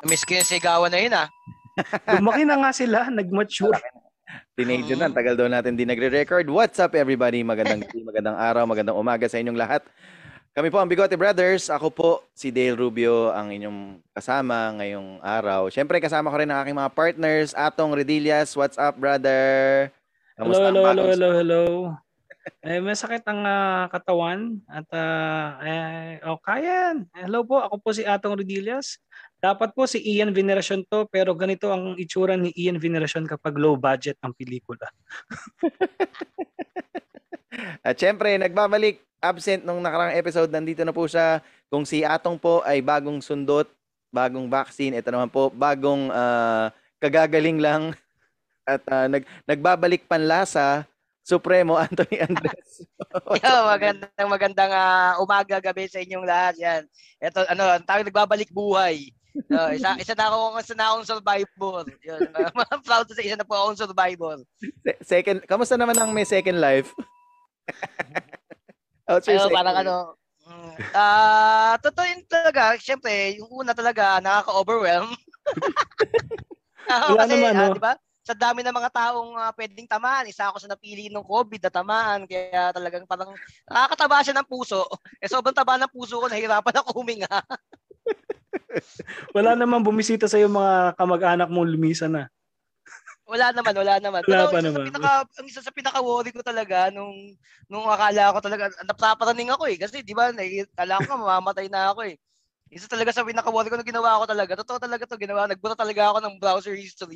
Miss ko yung sigawan na yun, ah. Lumaki na nga sila, nag-mature. Teenager na, tagal daw natin di nagre-record. What's up everybody? Magandang gabi, magandang araw, magandang umaga sa inyong lahat. Kami po ang Bigote Brothers. Ako po si Dale Rubio, ang inyong kasama ngayong araw. Siyempre kasama ko rin ang aking mga partners, Atong Redillas. What's up, brother? Kamusta ang bagong Hello. Masakit ang katawan at kaya yan. Hello po, ako po si Atong Rodillas. Dapat po si Ian Veneracion to, pero ganito ang itsura ni Ian Veneracion kapag low budget ang pelikula. At syempre, nagbabalik, absent nung nakarang episode, nandito na po siya. Kung si Atong po ay bagong sundot, bagong vaccine, ito naman po, bagong kagagaling lang at nagbabalik panlasa, Supremo Anthony Andres. Magandang umaga, gabi sa inyong lahat. Yan. Ito, ang tawag nagbabalik buhay. Isa na akong survivor. Yun. Proud to say, isa na po akong survivor. Kamusta naman ang may second life? Parang totoo yun talaga. Siyempre, yung una talaga, nakaka-overwhelm. Wala kasi, naman, no? diba? Sa dami ng mga taong pwedeng tamaan, isa ako sa napili ng COVID na tamaan. Kaya talagang parang nakakataba siya ng puso. Sobrang taba ng puso ko, nahihirapan ako huminga. Wala naman bumisita sa yung mga kamag-anak mong lumisan na. Wala naman. Wala pa naman. Ang isa sa pinaka-worry ko talaga nung akala ko talaga napaparaning ako eh. Kasi di ba, akala ko mamamatay na ako eh. Isa talaga sa pinaka-worry ko na ginawa ko talaga. Totoo talaga to ginawa. Nagbura talaga ako ng browser history.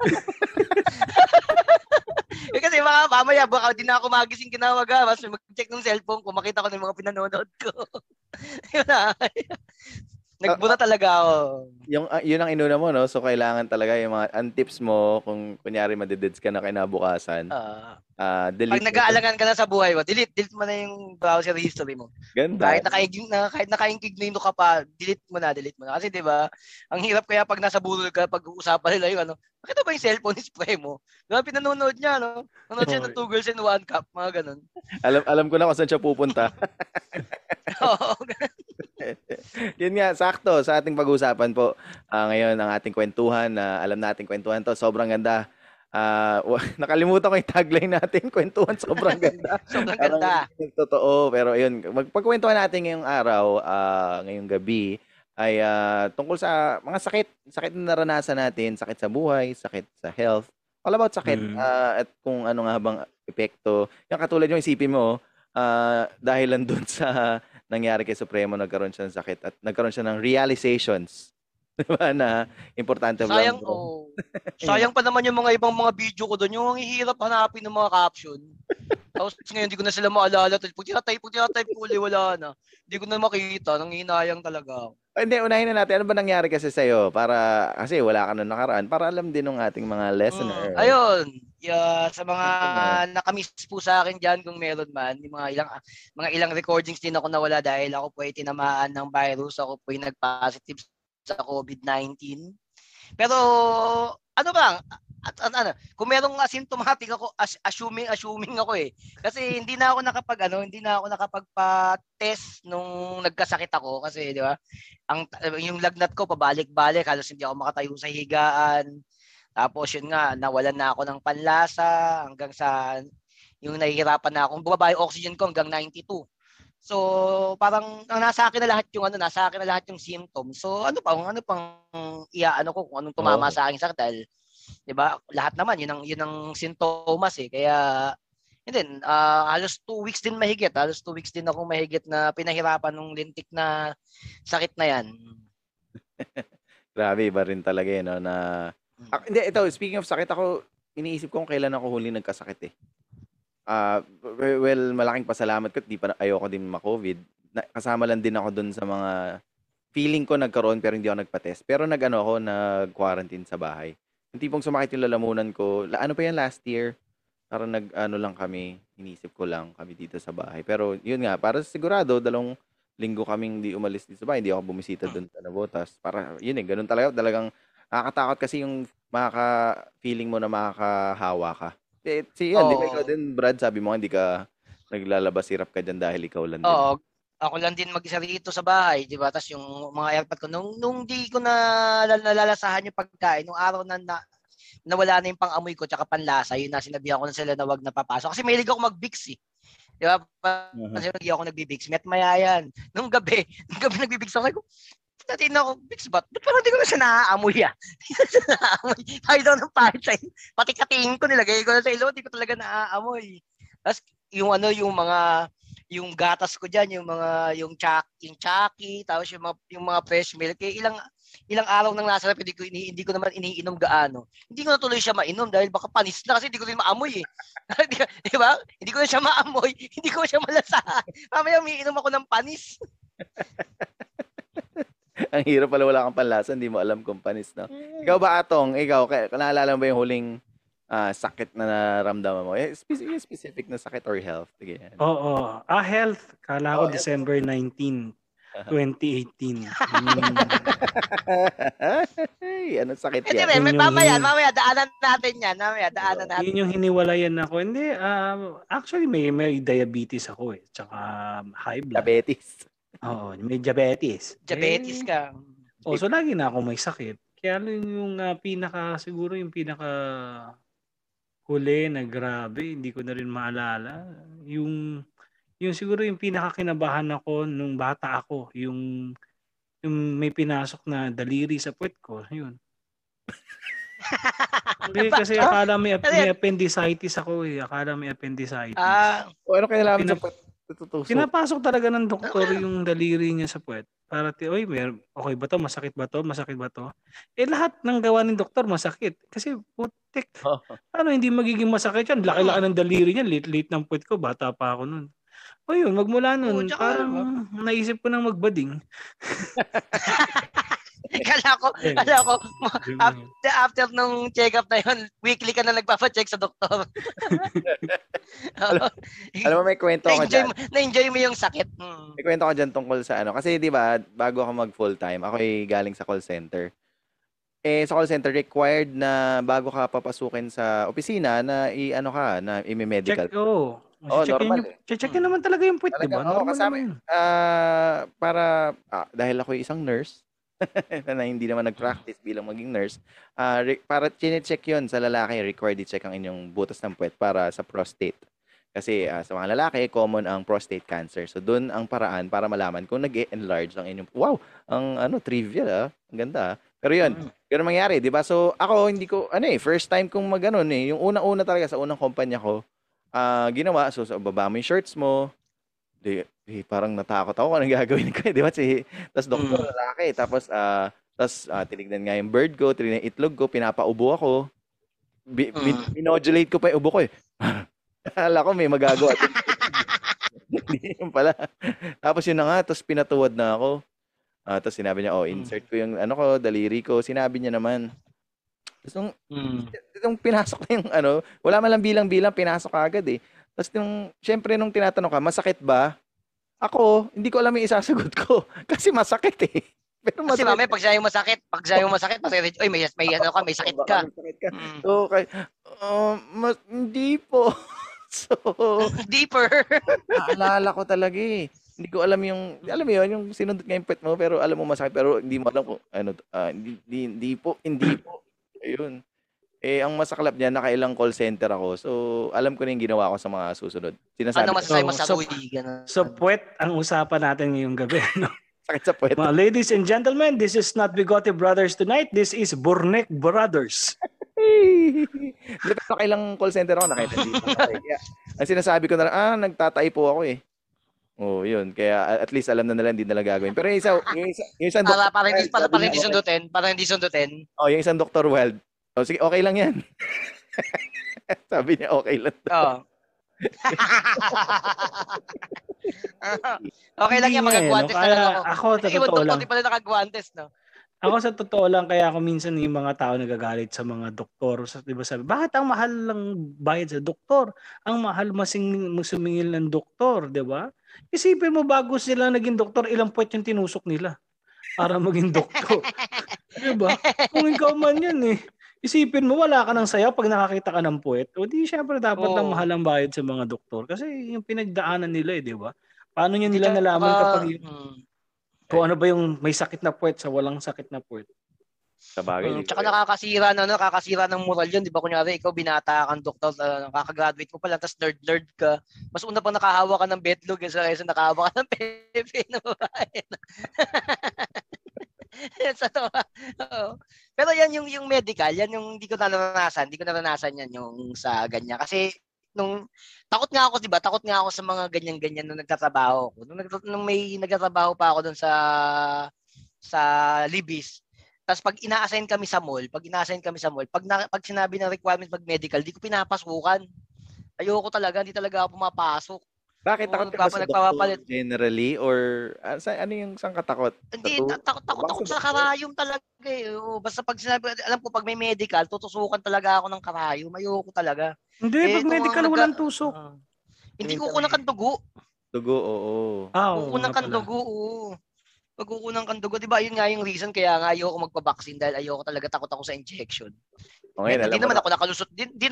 Kasi mamaya baka di na ako magising kinawaga. Mas mag-check ng cellphone ko, makita ko ng mga pinanonood ko. Yun na. Nagbura talaga ako. Yun ang inuna mo, no? So, kailangan talaga yung mga tips mo kung kunyari madededs ka na kinabukasan. Pag nag-aalangan ka na sa buhay mo, delete mo na yung browser history mo. Ganda. Kahit naka-incognito ka pa, delete mo na. Kasi 'di ba, ang hirap kaya pag nasa burol ka, pag-uusapan nila yung nakita ba yung cellphone display mo? Diba, pinanonood niya, no? Nanonood siya ng 2 Girls in 1 Cup, mga ganun. Alam ko na kung saan siya pupunta. Oo. Yun nga, sakto sa ating pag-uusapan po. Ngayon, ang ating kwentuhan, alam natin kwentuhan to, sobrang ganda. Nakalimutan ko yung tagline natin, kwentuhan, sobrang ganda. Sobrang ganda. Totoo, pero yun, magpagkwentuhan natin ngayong araw, ngayong gabi, ay tungkol sa mga sakit na naranasan natin, sakit sa buhay, sakit sa health, all about sakit, at kung ano nga bang epekto. Yung katulad yung isipin mo, dahil lang dun sa nangyari kay Supremo, nagkaroon siya ng sakit at nagkaroon siya ng realizations. Diba na importante ba? Sayang pa naman yung mga ibang mga video ko doon. Yung hirap hanapin ng mga caption. Tapos ngayon, hindi ko na sila maalala. Pag tinatype ko uli, wala na. Hindi ko na makita. Nanghinayang talaga. Hindi, unahin na natin. Ano ba nangyari kasi sa'yo? Kasi wala ka na nakaraan. Para alam din ng ating mga listeners. Ayun. Sa mga nakamiss po sa akin dyan, kung meron man, yung mga ilang recordings din ako nawala dahil ako po ay tinamaan ng virus. Ako po ay nag-positive sa COVID-19. Pero kung merong asymptomatic ako, assuming ako eh. Kasi hindi na ako nakapagpa-test nung nagkasakit ako kasi 'di ba? Yung lagnat ko pabalik-balik, halos hindi ako makatayo sa higaan. Tapos yun nga, nawalan na ako ng panlasa hanggang sa yung nahihirapan na akong bumaba yung oxygen ko hanggang 92. So, parang nasa akin na lahat yung symptoms. So, ano pang kung anong tumama sa akin sakit dahil 'di ba? Lahat naman yun ang sintomas eh. Kaya yun halos 2 weeks din ako mahigit na pinahirapan ng lintik na sakit na yan. Grabe, iba rin talaga no na hindi, ito, speaking of sakit, ako iniisip ko kung kailan ako huli nagkasakit eh. Well, malaking pasalamat ko, ayoko din ma-COVID. Kasama lang din ako dun sa mga feeling ko nagkaroon pero hindi ako nagpa-test. Pero nag-quarantine sa bahay. Yung tipong sumakit yung lalamunan ko. Ano pa yan last year? Parang lang kami, inisip ko lang kami dito sa bahay. Pero yun nga, para sigurado, 2 linggo kaming di umalis dito sa bahay. Hindi ako bumisita doon sa Navotas. Para yun ganun talagang nakakatakot kasi yung feeling mo na makakahawa ka. Di ba ikaw din, Brad, sabi mo hindi ka naglalabas, hirap ka dyan dahil ikaw lang din. Oo. ako lang din mag-isa rito sa bahay, di ba? Tapos yung mga airpod ko, nung di ko na nalalasahan yung pagkain, nung araw na nawala na yung pang-amoy ko tsaka panlasa, yun na sinabihan ko na sila na wag na papasok. Kasi mahilig ako mag-Vicks eh. Di ba? Kasi hindi ako nag-Vicks. Met maya yan. Nung gabi nag-Vicks ako. Natin ako, Vicks ba't parang hindi ko na siya naaamoy ah. Hindi ko na siya naaamoy. Kahit daw ng pahit sa pati katingin ko nilagay ko na sa ilo, hindi ko talaga naaamoy. Tapos yung gatas ko diyan, yung Chucky, tapos yung mga fresh milk, ilang araw nang nasa rep, hindi ko naman iniinom gaano. Hindi ko na tuloy siya mainom dahil baka panis na kasi hindi ko rin maamoy eh. Di ba? Hindi ko na siya maamoy, hindi ko siya malasahan. Mamaya umiinom ako ng panis. Ang hirap pala, wala kang panlasa, hindi mo alam kung panis, no? Ikaw ba, Atong? Naalala mo ba yung huling sakit na naramdaman mo? Specific na sakit or health? Sige. Oo. Health. Kala ko December 19, 2018. Ay, anong sakit Hindi yan? mamaya, daanan natin yan. Daanan natin. Yun yung hiniwalayan ako. Hindi, actually may diabetes ako eh. Tsaka high blood. Diabetes. Oo, may diabetes. Diabetes ka. So lagi na ako may sakit. Kaya yung siguro yung pinaka huli na grabe, hindi ko na rin maalala. Yung siguro yung pinakakinabahan ako nung bata ako, yung may pinasok na daliri sa puwet ko, yun. Hindi, kasi akala may appendicitis ako eh. Akala may appendicitis. Ano kailangan sa puwet? Pinapasok talaga ng doktor yung daliri niya sa puwet. Para, okay ba to? Masakit ba to? Masakit ba to? Lahat ng gawa ng doktor masakit. Kasi putik. Ano, hindi magiging masakit yan? Laki-laki ng daliri niya. Late ng puwet ko. Bata pa ako nun. O yun, magmula nun, parang naisip ko nang magbading. Kala ko, after nung check-up na yun, weekly ka na nagpapacheck sa doktor. Alam mo, may kwento ako dyan. Na-enjoy mo yung sakit. May kwento ako dyan tungkol sa ano. Kasi di ba, bago ako mag full-time, ako ay galing sa call center. Sa call center, required na bago ka papasukin sa opisina na i-medical. Check, normal. Check naman talaga yung puwet, di ba? Normal naman. Para, dahil ako isang nurse, na hindi naman nag-practice bilang maging nurse, para chine-check yun sa lalaki, required i-check ang inyong butas ng puwet para sa prostate. Kasi sa mga lalaki, common ang prostate cancer. So doon ang paraan para malaman kung nag-enlarge ang inyong, ang trivia, ang ganda. Pero yun, ganun mangyari, di ba? So ako, hindi ko, first time kong mag-ganon eh. Yung unang-una talaga sa unang kumpanya ko, ginawa, so baba mo yung shirts mo, parang natakot ako kung anong gagawin ko eh, di ba? Tapos doktor, lalaki. Tapos tinignan nga yung bird ko, tinignan yung itlog ko, pinapaubo ako. Binodulate ko pa yung ubo ko eh. Akala ko may magagawa. Hindi yun pala. Tapos yun na nga, tapos pinatuwad na ako. Tapos sinabi niya, insert ko yung daliri ko. Sinabi niya naman. Tapos nung pinasok na yung wala man lang bilang-bilang, pinasok agad eh. Tapos syempre nung tinatanong ka, masakit ba? Ako, hindi ko alam yung isasagot ko. Kasi masakit eh. Pero kasi mamaya, pag siya yung masakit, masakit, may sakit ka. So, hindi po. So, deeper. Naalala ko talaga eh. Hindi ko alam alam mo yun, yung sinundot nga yung pet mo, pero alam mo masakit, pero hindi mo alam kung hindi po. Ayun. Ang masaklap niya, nakailang call center ako. So, alam ko na yung ginawa ko sa mga susunod. Sinasabi ano masasabi mo sa So, puwet ang usapan natin ngayong gabi. No? Sakit sa puwet. Ladies and gentlemen, this is not Bigote Brothers tonight. This is Burnek Brothers. Nakailang call center ako, nakita dito. Ang sinasabi ko na lang, nagtatay po ako eh. Yun. Kaya at least alam na nila, hindi nila gagawin. Pero yung isang doktor, para hindi sundutin. Yung isang Dr. Wild. Sige, okay lang yan. Sabi niya, okay lang. Okay lang yan, magagwantes na lang ako. Ako, sa totoo lang. Hindi pala nakagwantes, no? Ako sa totoo lang, kaya ako minsan yung mga tao nagagalit sa mga doktor. Diba sabi, bakit ang mahal lang bayad sa doktor? Ang mahal sumingil ng doktor, di ba? Isipin mo, bago sila naging doktor, ilang puwet yung tinusok nila para maging doktor. Diba? Kung ikaw man yan eh. Isipin mo, wala ka ng saya pag nakakita ka ng puwet. O di, syempre dapat lang mahal ang bayad sa mga doktor. Kasi yung pinagdaanan nila di ba? Paano nyo Hindi nila nalaman tsaka, kapag kung ano ba yung may sakit na puwet sa walang sakit na puwet? Sa bagay, di ko tsaka rin. nakakasira ng moral yun, di ba? Kunyari, ikaw binata kang doktor, nakaka-graduate mo pala, tapos nerd ka. Mas una pang nakahawa ka ng betlog kaysa nakahawa ka ng pepe na babae. Oo. Pero yan yung medical, yan yung hindi ko naranasan yan yung sa ganyan. Kasi nung takot nga ako, 'di ba? Takot nga ako sa mga ganyan-ganyan nung nagtatrabaho ako. Nung may nagtatrabaho pa ako doon sa Libis. Tapos pag ina-assign kami sa mall, pag sinabi ng requirement mag-medical, di ko pinapasukan. Ayoko talaga, hindi talaga ako pumapasok. Bakit takot ka ba sa doktor generally or ano yung saan ka takot? Hindi, takot ako sa karayom talaga eh. Basta pag sinabi, alam ko pag may medical, tutusukan talaga ako ng karayom. Ayoko talaga. Hindi, pag medical walang tusok. Hindi kukunan kang dugo. Dugo, oo. Kukunan kang dugo, oo. Pagkukunan kang dugo, di ba? Yun nga yung reason kaya nga ayoko magpa-vaccine dahil ayoko talaga, takot ako sa injection. Okay, Hindi naman ako nakalusot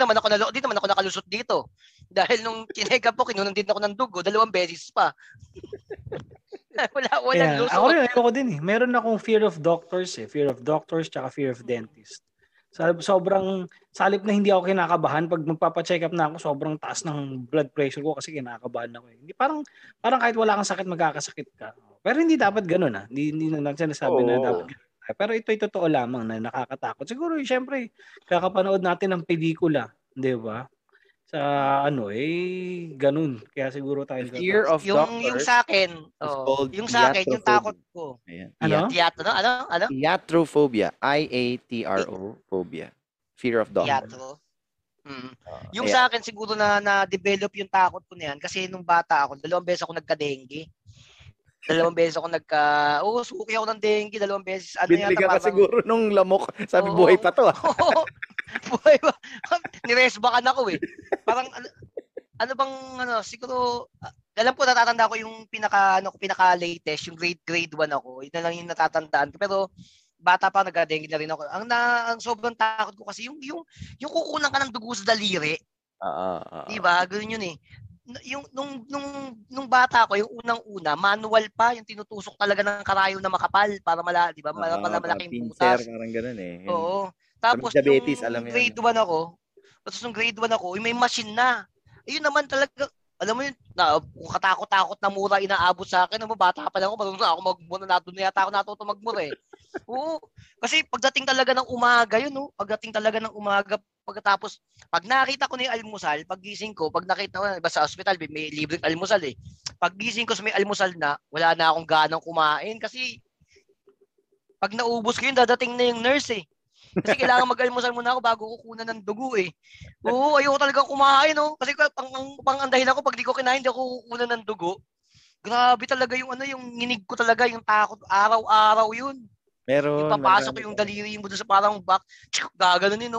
dito. Dahil nung kineka po, kinunan din ako ng dugo 2 beses pa. Walang lusot. Ako rin, ayoko din eh. Meron akong fear of doctors tsaka fear of dentist. Sobrang salip na hindi ako kinakabahan pag magpapa-check up na ako, sobrang taas ng blood pressure ko kasi kinakabahan ako eh. Hindi parang kahit wala kang sakit magkakasakit ka. Pero hindi dapat ganoon ah. Hindi na sinasabi na dapat ganun. Pero ito'y totoo lamang na nakakatakot. Siguro syempre kakapanood natin ng pelikula, 'di ba? Sa ganun. Kaya siguro tayo fear of doctors. Yung sa akin, yung sa akin, yung takot ko. Ayan. Ano? Iatrophobia. IATRO phobia. Fear of doctors. Yung sa akin siguro na-develop yung takot ko na yan kasi nung bata ako, 2 beses ako nagka-dengue. 2 beses ako suki ako ng dengue, 2 beses. Binili ka pa siguro nung lamok. Sabi, buhay pa to ah. Buhay pa. Niresbakan ako eh. Parang, siguro, alam ko, natatanda ko yung pinaka-latest, yung grade 1 ako. Yun na lang yung natatandaan ko. Pero, bata pa, nagka-dengue na rin ako. Ang sobrang takot ko kasi, yung kukunan ka ng dugo sa daliri. Diba? Ganun yun eh. Yung nung bata ko, yung unang-una, manual pa, yung tinutusok talaga ng karayom na makapal para di ba? Malaking butas. Parang ganoon eh. Oo. Tapos diabetes, yung grade 1 ako, yung may machine na. Ayun naman talaga, alam mo yun, katakot-takot na mura inaabot sa akin. Bata pa lang ako, marunong na ako magmura, yata ako natuto magmura eh. Oo. Kasi pagdating talaga ng umaga yun, pagkatapos, pag nakita ko na yung almusal, paggising ko, pag nakita ko na, sa hospital, may libreng almusal eh. Paggising ko sa may almusal na, wala na akong ganang kumain kasi pag naubos ko yun, dadating na yung nurse eh. Kasi kailangan mag-almusal muna ako bago kukunan ng dugo eh. Oo, ayoko talaga kumain Kasi pang dahilan ko, pag di ko kinain, di ako kukunan ng dugo. Grabe talaga yung yung nginig ko talaga, yung takot, araw-araw yun. Meron. Yung papasok yung daliri mo doon sa parang back, gaganunin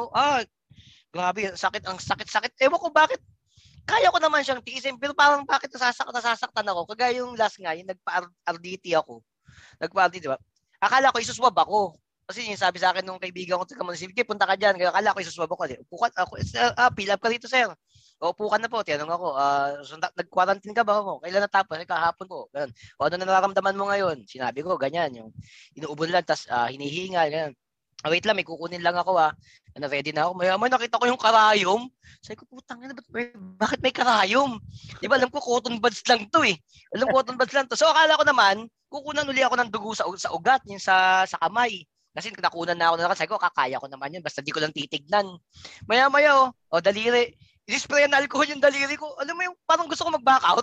grabe, ang sakit. Ewan ko bakit, kaya ko naman siyang tiisin, pero parang bakit nasasaktan ako. Kagaya yung last nga, yung nagpa-RDT ako. Nagpa-RDT, diba? Akala ko isuswab ako. Kasi yung sabi sa akin nung kaibigan ko, sige, punta ka dyan. Akala ko isuswab ako. Upukan ako, fill up ka dito, sir. Upukan na po. Tinanong ako, nag-quarantine ka ba ako? Kailan natapos? Kahapon po. Ganun. O ano na nararamdaman mo ngayon? Sinabi ko, ganyan. Yung inuubo lang, tas hinihingal, ganyan. Wait lang, may kukunin lang ako ready na ako. Maya nakita ko yung karayom. Sabi ko, putang ina, bakit may karayom? Di ba, alam ko cotton buds lang to eh. So akala ko naman, kukunan uli ako ng dugo sa ugat, yung sa kamay. Kasi nakunan na ako sabi ko, kakaya ko naman yun, basta di ko lang titignan. Maya daliri. I-spray na alcohol yung daliri ko. Alam mo yung parang gusto ko mag-back out.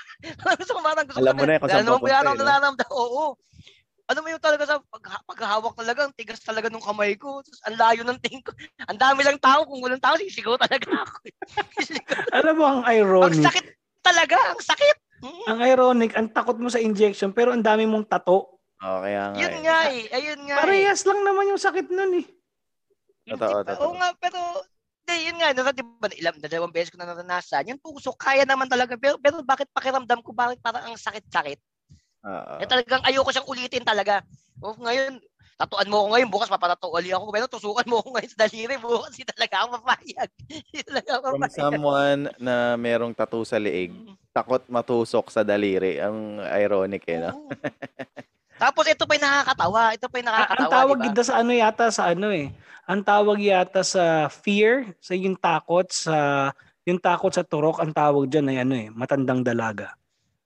Alam mo na kung saan papunta. Oo. Ano mo yung talaga sa paghahawak talaga, ang tigas talaga ng kamay ko. Ang layo ng tingin ko. Ang dami lang tao. Kung walang tao, sisigaw talaga ako. Alam mo, ang ironic. Ang sakit talaga. Ang sakit. Ang ironic, ang takot mo sa injection, pero ang dami mong tato. Kaya nga. Yun nga eh. Ayun nga parehas lang naman yung sakit nun eh. Totoo. Oo nga, pero yun nga, diba, 2 beses ko na naranasan. Yung puso, kaya naman talaga. Pero bakit pakiramdam ko, bakit parang ang sakit-sakit? Talagang ayoko siyang ulitin talaga. Ngayon, tatuan mo ako ngayon, bukas papatato uli ako. Pero tusukan mo ako ngayon sa daliri, bukas hindi talaga ako mapayag. From someone na merong tattoo sa leeg, takot matusok sa daliri. Ang ironic no? Oo. Tapos ito pa yung nakakatawa. Ito pa yung Ang nakakatawa, tawag di ba? yata sa ano yata sa ano eh. Ang tawag yata sa fear, sa yung takot sa turok, ang tawag diyan ay ano eh, matandang dalaga.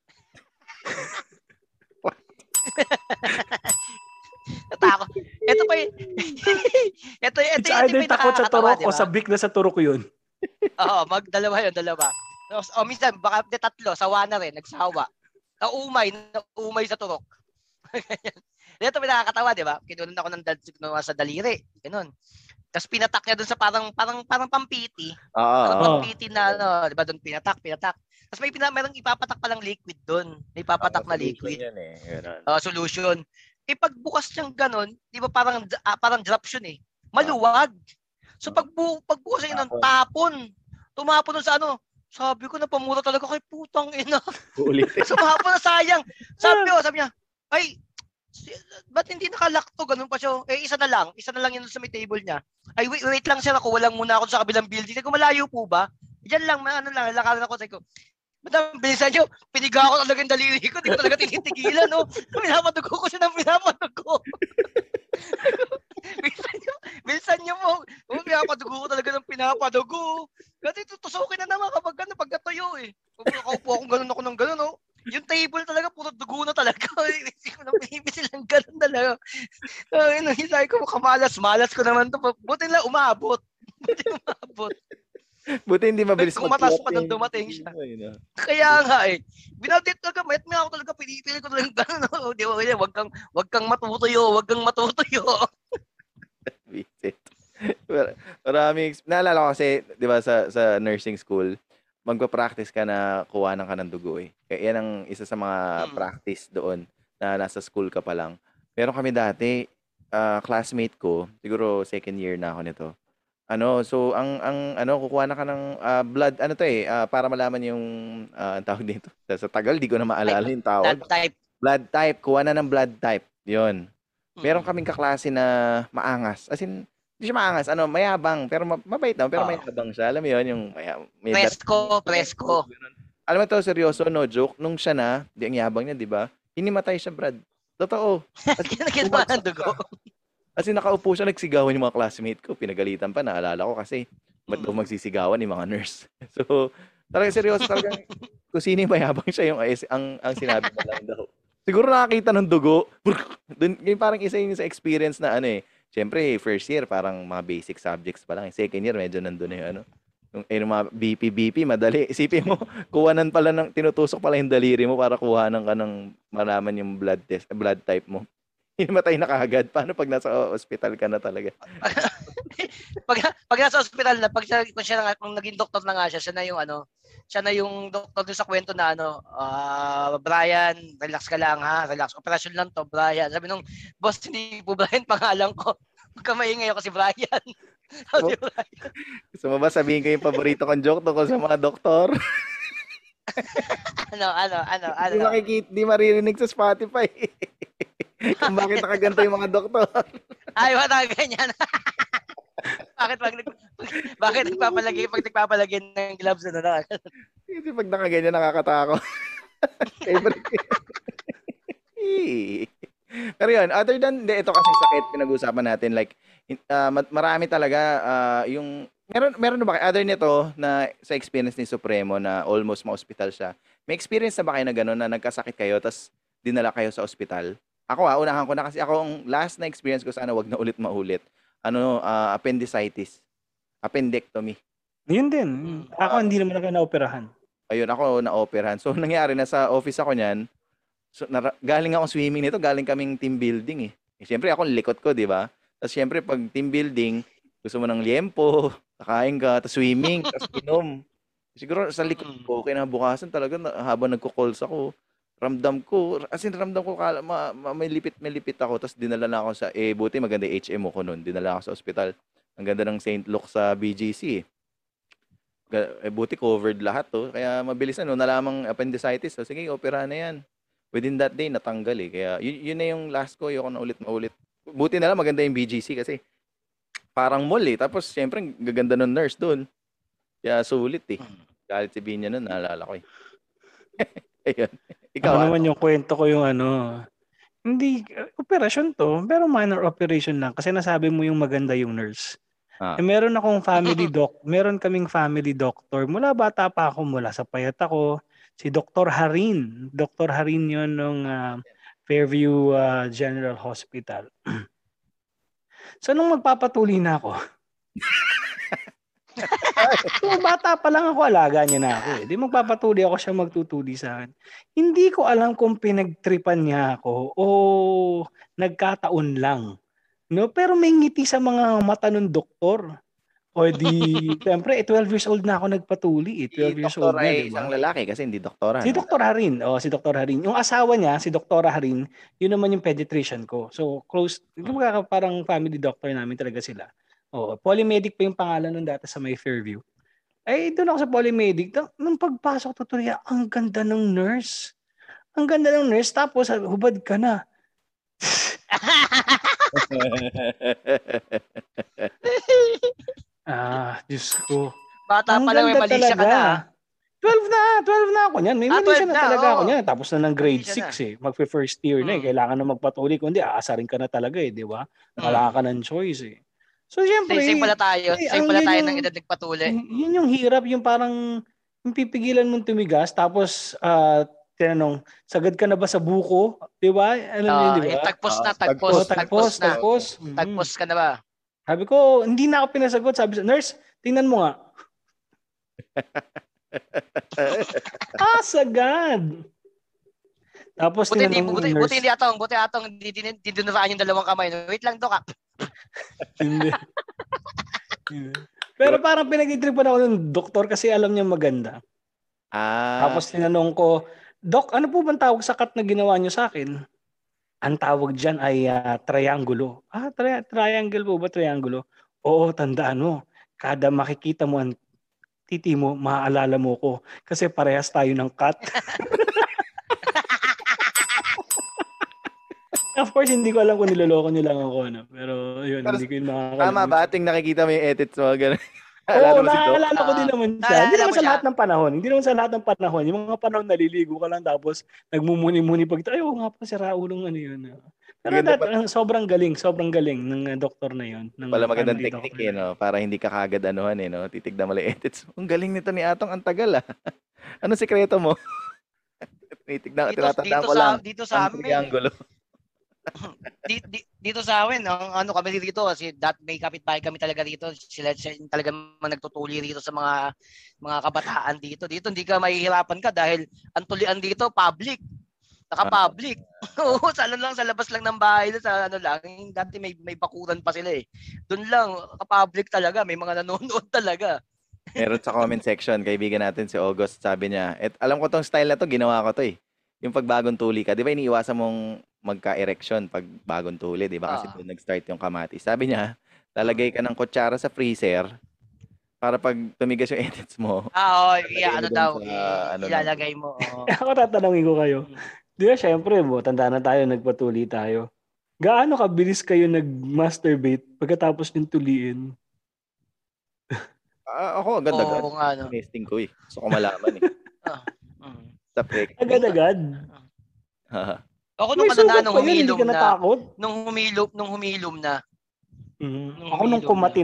Natakot. Ito pa yung... ito It's pa either yung takot sa nakakatawa, turok di o ba? sabik na sa turok yun. Oo, dalawa yun, dalawa. O minsan, baka tatlo, sawa na rin, nagsawa. Naumay sa turok. Ito pa yung nakakatawa, di ba? Kinunan ako ng sa daliri. Ganun. Tapos pinatak niya doon sa parang pampiti. Parang Oo. pampiti na ano, di ba doon pinatak. Tapos merong ipapatak pa lang liquid doon. May ipapatak na liquid. Yan eh. Solution. Pagbukas niyang ganun, di ba parang drops yun eh. Maluwag. So pagbukas niya nun, tapon. Tumapon nun sa ano. Sabi ko na pamura talaga kay putang ina. Sumapon na sayang. Sabi niya, ay, ba't hindi nakalock to? Ganun pa siya. Isa na lang yun sa may table niya. Ay, wait lang sir, ako walang muna ako sa kabilang building. Sabi ko, malayo po ba? Diyan lang, lakaran ako. Sabi ko, madam, bilisan nyo. Piniga ako talaga yung daliri ko. Hindi ko talaga tinitigilan, no? Pinapadugo ko siya ng pinapadugo. bilisan nyo mo. Pinapadugo ko talaga ng pinapadugo. Kasi tutusukin na naman kapag natuyo eh. Kaupo akong ganun ako ng ganun, no? Yung table talaga, puro dugo na talaga. Hindi ko na pinipis silang ganun talaga. Sabi ko, malas ko naman to. Buti lang umabot. Buti hindi mabilis kung matas pa nang dumating siya. Kaya nga eh. Binaldit talaga, mayat nga ako talaga, pinipili ko talaga gano'n. No? Di ba, wag kang matutuyo. Visit. Naalala ko kasi, di ba, sa nursing school, magpa-practice ka na kuhanan ka ng dugo eh. Kaya yan ang isa sa mga practice doon na nasa school ka pa lang. Pero kami dati, classmate ko, siguro second year na ako nito. So ang kukuha na ka ng blood, para malaman yung ang tawag dito. Sa tagal, di ko na maalala yung tawag. Blood type, kuha na ng blood type. 'Yon. Meron kaming kaklase na maangas. As in, hindi siya maangas, mayabang, pero mabait naman, pero mayabang siya. Alam mo 'yon, yung may presko. Alam mo to, seryoso, no joke. Nung siya na, di ang yabang niya, di ba? Hinimatay siya, Brad. Totoo. Kinakita ng dugo. Kasi nakaupo siya, nagsigawan yung mga classmate ko. Pinagalitan pa, naalala ko kasi ba't daw magsisigawan yung mga nurse. So, talagang seryoso, talagang kung sino yung mayabang siya, ang sinabi na lang daw. Siguro nakakita ng dugo. Dun, yung parang isa yung sa experience na siyempre, first year, parang mga basic subjects pa lang. Second year, medyo nandun na yung mga BP, madali. Isipin mo, kuhanan pala tinutusok pala yung daliri mo para kuhanan ka ng malaman yung blood type mo. Himatay na kaagad. Paano pag nasa ospital ka na talaga? pag nasa ospital na, kung naging doktor na nga siya na yung doktor sa kwento na Brian, relax ka lang ha, relax. Operasyon lang to, Brian. Sabi nung boss, hindi po Brian pangalan ko. Huwag ka maingay ako si Brian. Gusto mo ba sabihin ko yung paborito kong joke tungkol sa mga doktor? Di maririnig sa Spotify. Kung bakit nakaganto yung mga doktor. Ay, wala ganyan. Bakit nagpapalagay ng gloves na? Kasi pag nakaganyan, nakakatakot. Pero yun, other than, ito kasi sakit, pinag-uusapan natin, like, marami talaga, meron na ba kayo, other nito, na sa experience ni Supremo, na almost ma-hospital siya, may experience na ba kayo na gano'n, na nagkasakit kayo, tas dinala kayo sa ospital? Ako unahan ko na, kasi ako, ang last na experience ko, sana wag na ulit maulit, appendicitis, appendectomy. Yun din. Ako hindi naman ako na-operahan. Ayun, ako na-operahan. So, nangyari, nasa office ako niyan. So, galing ako swimming nito, galing kaming team building eh. Siyempre, ako likot ko, di ba? Tapos, siyempre, pag team building, gusto mo ng liempo, kakain ka, tapos swimming, tapos inom. Siguro, sa likod ko, kinabukasan talaga, habang nagko-calls ako, ramdam ko, may lipit ako, tapos dinala na ako sa, buti maganda HMO ko noon, dinala ako sa ospital. Ang ganda ng St. Luke sa BGC eh. Buti covered lahat to, kaya mabilis nalamang appendicitis, so sige, opera na yan. Within that day, natanggal eh. Kaya yun na yung last ko, ayoko na ulit. Buti na lang maganda yung BGC kasi parang mall eh. Tapos syempre, gaganda ng nurse doon. Kaya sulit eh. Galit si Binya nun, naalala ko eh. Ayun. Ikaw, Ako naman yung kwento ko yung hindi, operasyon to, pero minor operation lang. Kasi nasabi mo yung maganda yung nurse. Meron akong meron kaming family doctor. Mula bata pa ako, mula sa payat ako, si Dr. Harin. Dr. Harin yun nung Fairview General Hospital. So nung magpapatuli na ako, so bata pa lang ako, alaga niya na ako eh. Di magpapatuli ako, siya magtutuli sa akin. Hindi ko alam kung pinagtripan niya ako o nagkataon lang. No, pero may ngiti sa mga mata ng doktor. O di, siyempre, 12 years old na ako nagpatuli. 12 years doktor old na, ay di isang ba? lalaki kasi hindi doktora, Si no? Dr. Harin. Si Dr. Harin. Yung asawa niya, si Dr. Harin, yun naman yung pediatrician ko. So, close, parang family doctor namin talaga sila. Polymedic pa yung pangalan nung dati sa may Fairview. Ay, doon ako sa Polymedic. Nung pagpasok, tutuloy, ang ganda ng nurse. Ang ganda ng nurse, tapos hubad ka na. Diyos ko. Bata Ang pa lang may ganda malisya ka talaga. na. 12 na ako niyan. May malisya 12 na na, talaga ako oo. niyan. Tapos na ng grade Malisya 6 eh. Magpe-first year na eh. Kailangan na magpatuloy. Kundi aasarin ka na talaga eh, di ba? Wala ka ng choice eh. So, siyempre, Same pala tayo. Same pala tayo ng edad nagpatuli. Yun yung hirap, yung parang yung pipigilan mong tumigas, tapos tinanong, sagad ka na ba sa buko? Di ba? Alam niyo, di ba? Yung tagpos na. Tagpos ka na ba? Sabi ko, hindi na ako pinasagot. Sabi sa nurse, tingnan mo nga. Sagad. Tapos tinanong yung nurse. Buti atong hindi dinuraan yung dalawang kamay. Wait lang, Dok. Hindi. Pero parang pinag-itripan ako ng doktor kasi alam niya maganda. Tapos tinanong ko, Dok, ano po bang tawag sa cut na ginawa niyo sa akin? Ang tawag dyan ay triangulo. Triangle po ba? Triangulo? Oo, tandaan mo. Kada makikita mo ang titi mo, maaalala mo ko. Kasi parehas tayo ng cut. Of course, hindi ko alam kung niloloko niyo lang ako. Pero yun, hindi ko yun makakalimutan. Tama ba? Ating nakikita mo yung edits mo. Oo, naalala ko din naman siya. Hindi naman sa lahat ng panahon. Hindi naman sa lahat ng panahon. Yung mga panahon naliligo ka lang tapos nagmumuni-muni pag oo nga pa si Raulong yun. Pero sobrang galing ng doktor na yun. Pala magandang technique eh, no? Para hindi ka kagad anuhan eh, no? Titignan mo lang edits. Ang galing nito ni Atong, ang tagal ah. Ano sikreto mo? Tinatandaan ko lang. Dito sa amin. Triangulo. Dito sa amin, ano kami dito kasi may kapitbahay kami talaga dito. Sila talaga nagtutuli dito sa mga kabataan dito. Dito hindi ka mahihirapan ka dahil ang tulian dito public. Naka-public. Oo, sa labas lang ng bahay sa lang. Dati may bakuran pa sila eh. Doon lang ka-public talaga, may mga nanonood talaga. Meron sa comment section, kaibigan natin si August, sabi niya, alam ko tong style na to, ginawa ko to eh. Yung pag bagong tuli ka, di ba iniiwasan mong magka-erection pag bagong tuli, di ba? Kasi doon nag-start yung kamatis. Sabi niya, lalagay ka ng kutsara sa freezer para pag tumigas yung edits mo. Ilalagay mo. Ako tatanungin ko kayo. Di ba, syempre, tanda na tayo, nagpatuli tayo. Gaano kabilis kayo nag-masturbate pagkatapos ng tuliin? Ako, agad-agad. Nesting ko eh. Gusto ko malaman eh. Agad-agad? Ako nung nung humilom na. Nung humilom na. Ako nung kumati.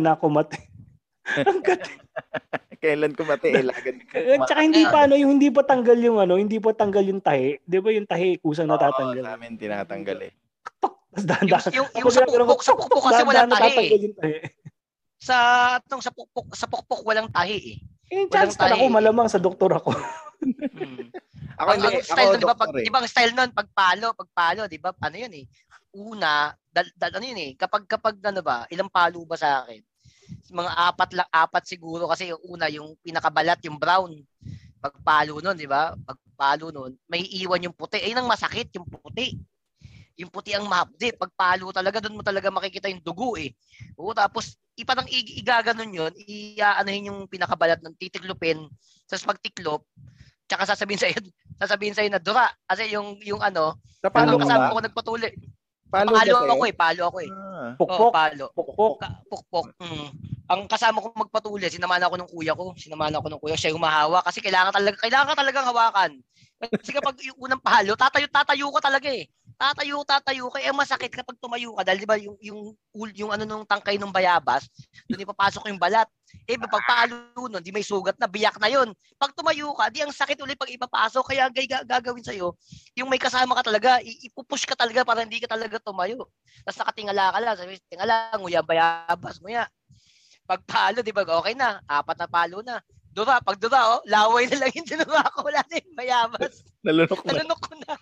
Kailan kumati lagad. Tsaka hindi pa hindi pa tanggal yung tahi. 'Di ba yung tahi kusang natatanggal? Sa amin tinatanggal eh. Yung sa pukpok kasi walang tahi. Sa pukpok walang tahi eh. Chance ako malamang sa doktor ako. Ako hindi, ang style nun, di ba ang style nun, pagpalo, di ba? Ano yun eh? Una, ano yun eh, kapag ano ba, ilang palo ba sa akin? Mga apat siguro kasi yung una, yung pinakabalat, yung brown. Pagpalo nun, di ba? Pagpalo nun, may iwan yung puti. Ayun ang masakit, yung puti. Yung puti ang mahapdi. Pagpalo talaga, doon mo talaga makikita yung dugo eh. Oo, tapos, iparang igaganon yun, iaanahin yung pinakabalat ng titiklopin, tapos pagtiklop, tsaka sasabihin sa'yo na dura. Kasi yung ano, ang kasama ko nagpatuli. Palo ako eh. Pukpok. Pukpok. Ang kasama ko magpatuli, sinamahan ako ng kuya ko. Siya yung humahawa kasi kailangan talagang hawakan. Kasi kapag yung unang palo, tatayo ka talaga eh. Tatayo ka. Eh, masakit kapag tumayo ka. Dahil di ba yung ano nung tangkay ng bayabas, doon ipapasok yung balat. Eh, pag palo nun, di may sugat na, biyak na yun. Pag tumayo ka, di ang sakit ulit pag ipapasok. Kaya gagawin sa'yo, yung may kasama ka talaga, ipupush ka talaga para hindi ka talaga tumayo. Tapos nakatingala ka lang, sabi, tingala, nguya bayabas, nguya. Pag palo, di ba, okay na, 4 na palo na. Pag dura, laway na lang yung dinura ko, wala na yung bayabas. Nalunok na. Nalunok ko na.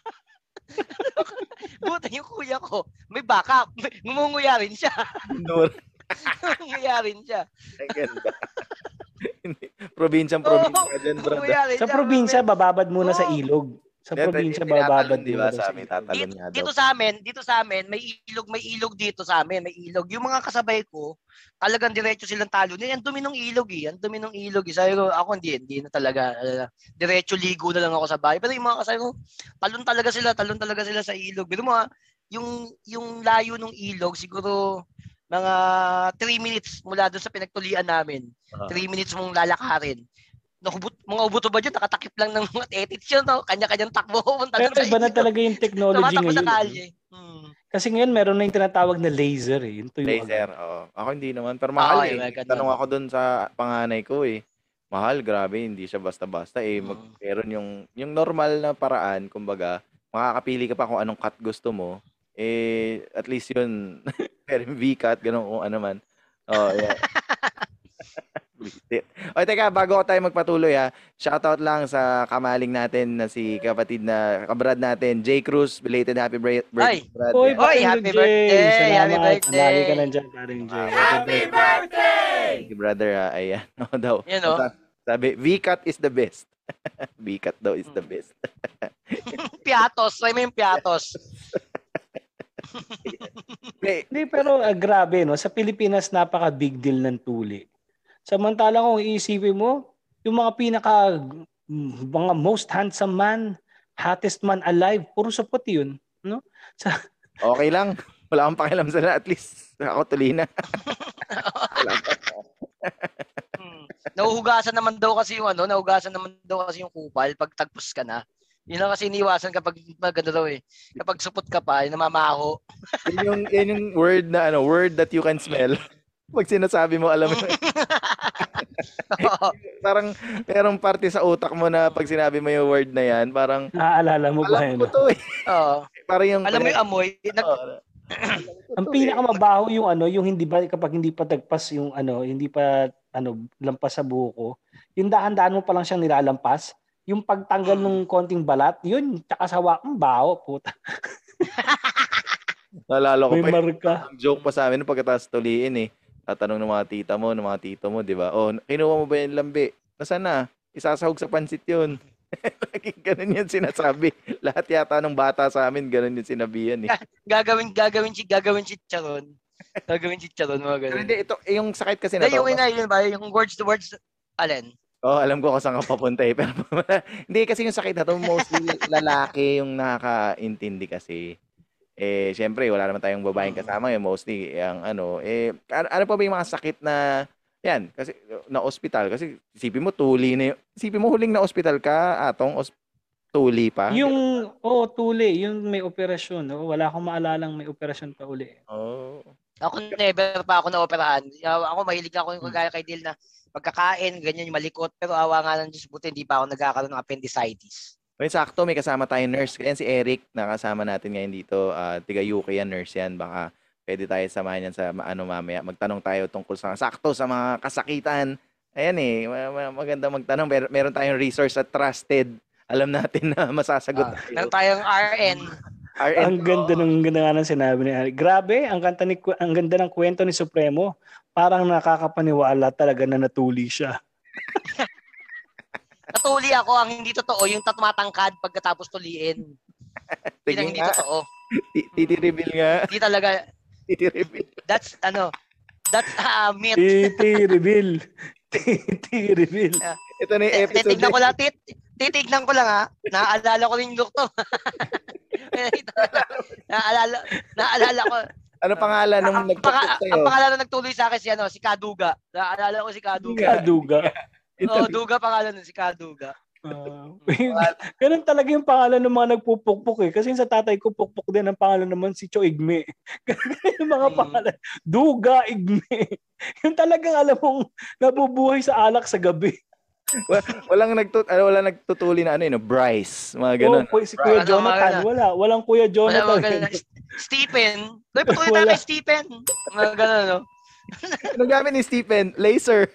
Buta yung kuya ko, may backup. Ngumunguya rin siya. Ngumunguya rin siya. Ang ganda. Probinsyang ka dyan, brother. Sa probinsya, bababad muna sa ilog. Sa probinsya, bababad diba, sa amin, tatalon nga daw. Dito sa amin, may ilog dito sa amin, may ilog. Yung mga kasabay ko, talagang diretso silang talo. Ang dumi ng ilog eh. Sabi ko, ako hindi na talaga. Diretso ligo na lang ako sa bahay. Pero yung mga kasabay ko, talon talaga sila sa ilog. Pero yung layo ng ilog, siguro mga 3 minutes mula doon sa pinagtulian namin. 3 minutes mong lalakarin. Mga ubuto ba dyan? Nakatakip lang ng mga edits yun. No? Kanya-kanyang takbo. Pero iba na talaga yung technology ngayon. Kasi ngayon meron na yung tinatawag na laser eh. Laser, oo. Ako hindi naman. Pero mahal eh. Tanong ako dun sa panganay ko eh. Mahal, grabe. Hindi siya basta-basta eh. Meron yung normal na paraan, kumbaga, makakapili ka pa kung anong cut gusto mo. Eh, at least yun. Pero V-cut, gano'n kung ano man. Oh, yeah. O teka, bago tayo magpatuloy shoutout lang sa kamaling natin na si kabrad natin, J. Cruz, belated happy birthday. Happy birthday! Happy birthday! Lagi ka nandiyan, paring J. Happy birthday! Thank you, brother. Ayan, daw. You know? Sabi, V-cut is the best. V-cut daw is the best. Piatos, try mo yung piatos. Hindi, pero grabe, no? Sa Pilipinas, napaka-big deal ng tuli. Samantalang kung iisipin mo, yung mga most handsome man, hottest man alive, puro sapot yun. No? Okay lang. Wala akong pakialam sa at least ako tuli na. Nahuhugasan naman daw kasi yung kupal pag tagpos ka na. Yun lang kasi iniwasan kapag maganda daw eh. Kapag supot ka pa, namamaho. Yun yung word that you can smell. Pag sinasabi mo, alam mo. Parang merong parte sa utak mo na pag sinabi mo yung word na yan, parang naaalala mo ba yun? Alam ko to eh. Parang yung alam mo yung amoy. Ang pinakamabaho yung hindi ba kapag hindi pa tagpas yung hindi pa lampas sa buko. Yung daan-daan mo pa lang siyang nilalampas, yung pagtanggal ng konting balat, yun, tsaka sawa, baho, puta. Nalala ko may marka. Ang joke pa sa amin pagkatapos tuliin eh. Tatanong ng mga tita mo, ng mga tito mo, di ba? Kinuha mo ba yung lambi? Nasaan na? Isasahog sa pansit yun. Laging ganun yung sinasabi. Lahat yata ng bata sa amin, ganun yung sinabihan eh. Gagawin chicharon. Gagawin chicharon, mga ganun. Hindi, ito, yung sakit kasi na to. Yung words to words, alin? Alam ko kung saan ka papunta eh. Pero, hindi, kasi yung sakit na to, mostly lalaki yung nakakaintindi kasi. Eh, syempre, wala naman tayong babaeng kasama mostly ang ano pa ba yung mga sakit na yan kasi na ospital kasi isipin mo tuli na isipin mo huling na ospital ka tuli pa yung tuli yung may operasyon wala akong maalalang may operasyon pa uli. Ako never pa ako na-operahan. Ako mahilig ako yung kagaya kay Dil na pagkakain ganyan yung malikot pero awa nga ng Diyos buti hindi pa ako nagkakaroon ng appendicitis. Sakto, may kasama tayong nurse. Kaya si Eric, nakasama natin ngayon dito. Tiga UK yan, nurse yan. Baka pwede tayo samahan yan sa mamaya. Magtanong tayo tungkol sa mga kasakitan. Ayan eh, maganda magtanong. Meron tayong resource at trusted. Alam natin na masasagot tayo. Meron tayong RN. Ang ganda ng sinabi ni Eric. Grabe, ang ganda ng kwento ni Supremo. Parang nakakapaniwala talaga na natuli siya. Natuli ako, ang hindi totoo, yung tumatangkad pagkatapos tuliin. Yun ang hindi totoo. Titi-reveal nga. Hindi talaga. Titi-reveal. That's myth. Titi-reveal. Ito na yung episode. Titignan ko lang Naaalala ko rin yung doktor. Naaalala ko. Ano pangalan nung nagtutok sa'yo? Ang pangalan na nagtuloy sa akin si Kaduga. Naaalala ko si Kaduga. Kaduga. Duga pangalan nun, si Kaduga. Ganun talaga yung pangalan ng mga nagpupukpok eh. Kasi sa tatay ko, pukpok din ang pangalan naman si Cho Igme. Ganun yung mga pangalan. Duga Igme. Yung talagang alam mong nabubuhay sa alak sa gabi. Walang nagtutuli na Bryce, mga ganun. Si Kuya Jonathan, walang Kuya Jonathan. Stephen. Patuloy tayo kay Stephen. Mga ganun, no? Anong gamit ni Stephen? Laser.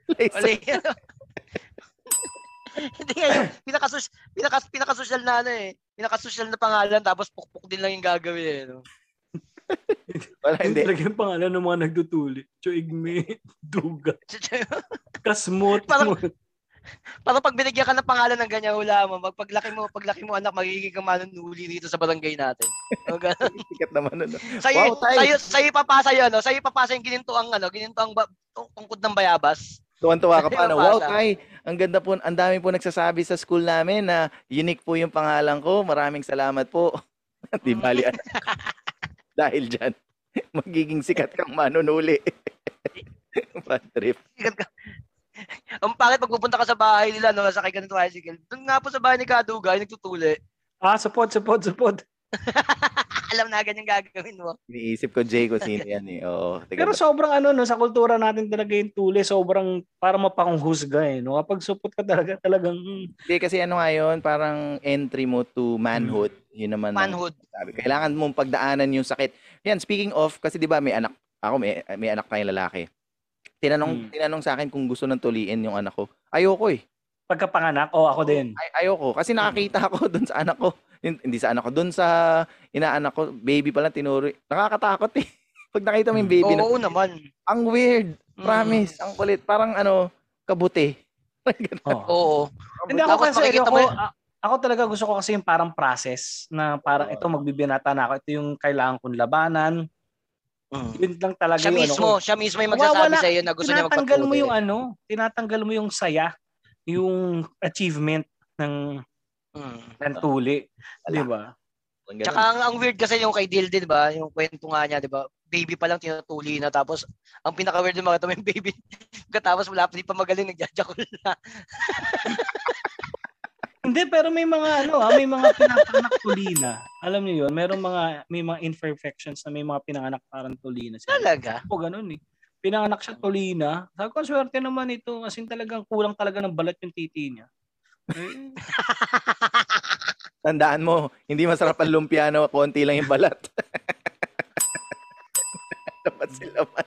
Hindi nga pinaka-social na pinaka-social na pangalan tapos pukpok din lang yung gagawin no. Wala, hindi. Talaga yung pangalan ng mga nagtutuli. Choigme, Duga, Kasmot. Parang pag binigyan ka ng pangalan ng ganyan, hula mo, paglaki mo anak, magiging kang manunuli dito sa barangay natin. O ganun. Sikat naman nun. Sa'yo ipapasa yun, no? Sa'yo ipapasa yung ginintuang tungkod ng bayabas. Tuwan-tuwa ka pa na, wow, tay, ang ganda po, ang dami po nagsasabi sa school namin na unique po yung pangalan ko. Maraming salamat po. Di bali, dahil dyan, magiging sikat kang manunuli. Bad trip. Sikat ka. Ang pangit pag pupunta ka sa bahay nila, no, sakay ka ng tricycle. Doon nga po sa bahay ni Kaduga, yung nagtutuli. Support. Alam na ganyan gagawin mo. Iniisip ko, Jay, kung sino yan eh. Oo, pero sobrang sa kultura natin talaga yung tuli, sobrang para mapanghusga eh. No? Kapag supot ka talagang... Hindi, kasi nga yun, parang entry mo to manhood. Yun naman. Manhood. Sabi. Kailangan mong pagdaanan yung sakit. Yan, speaking of, kasi di ba may anak, ako may anak tayong lalaki. Tinanong sa akin kung gusto nang tuliin yung anak ko. Ayoko eh. Pagkapanganak? Ako din. Ayoko. Kasi nakakita ako dun sa anak ko. Hindi sa anak ko. Dun sa inaanak ko, baby pa lang tinuro. Nakakatakot eh. Pag nakita mo yung baby. Oo naman. Ang weird. Promise. Ang kulit. Parang kabuti. Oo. Hindi ako kasi, ako talaga gusto ko kasi yung parang process na parang ito magbibinata na ako. Ito yung kailangan kong labanan. Yun lang talaga siya mismo yung magsasabi sa iyo na gusto niya magpatuloy. Tinatanggal mo yung saya, yung achievement ng tuli, di ba? Tsaka ang weird kasi yung kay Dilde, di ba? Yung kwento nga niya, di ba? Baby pa lang tinutuli na, tapos ang pinaka-weird yung makita mo yung baby. Tapos wala pa, di pa magaling, nagjajakol na. Hindi, pero may mga may mga pinapanganak tulina. Alam niyo 'yun, may mga imperfections na may mga pinanganak parang tulina. Talaga? O ganun eh. Pinanganak siya tulina. Sabi ko, swerte naman ito. Kasi talagang kulang talaga ng balat yung titi niya. Tandaan mo, hindi masarap ang lumpia na konti lang yung balat. Dapat sila man.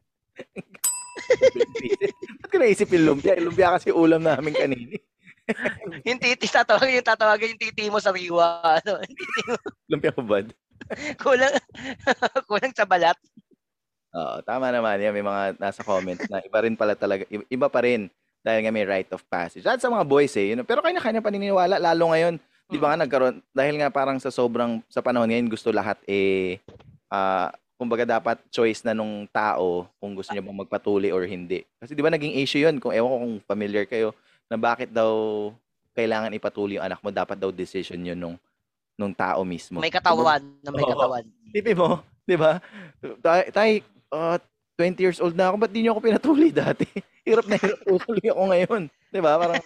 Ba't ko naisip yung lumpia? Yung lumpia kasi ulam namin kanini. Yung titi, tatawagin yung titi mo sa riwa. Lumpia hubad. Kulang sa balat. Oo, tama naman. Yan, may mga nasa comments na iba rin pala talaga. Iba pa rin dahil nga may rite of passage. At sa mga boys pero kanya-kanya paniniwala, lalo ngayon. Di ba nga nagkaroon, dahil nga parang sa panahon ngayon, gusto lahat kumbaga dapat choice na nung tao kung gusto niya bang magpatuli or hindi. Kasi di ba naging issue yun, ewan ko kung familiar kayo, na bakit daw kailangan ipatuli yung anak mo, dapat daw decision yun nung tao mismo. May katawan. Tipi mo, di ba? Tay, 20 years old na ako, ba't di niyo ako pinatuli dati? Hirap na hirap tuloy ako ngayon. Di ba? Parang...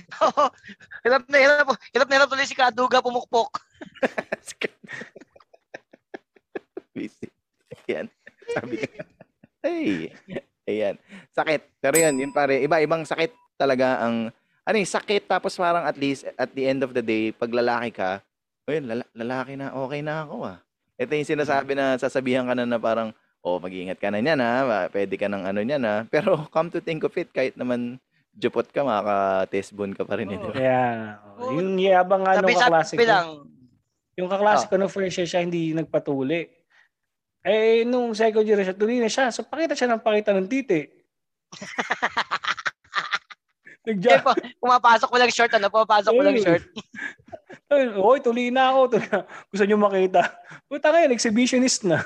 hirap na hirap tuloy si Kaduga pumukpok. Busy. Yan. Sabi ko. Hey. Ayan. Sakit. Pero yun pare, iba-ibang sakit talaga ang sakit, tapos parang at least at the end of the day, pag lalaki ka, lalaki na, okay na ako ah. Ito yung sinasabi na sasabihan ka na parang, mag-iingat ka na niyan ha, pwede ka ng niyan ha. Pero come to think of it, kahit naman jupot ka, makaka-test-bone ka pa rin. Yeah. Yung yabang nung kaklase ko. Yung kaklase ko, no, first year siya hindi nagpatuli. Nung second year siya, tuloy na siya. So, pakita ng titi. Pumapasok ko lang short, pumapasok ko lang short. Oy, tuloy na ako. Gusto niyo makita. Puta ngayon, exhibitionist na.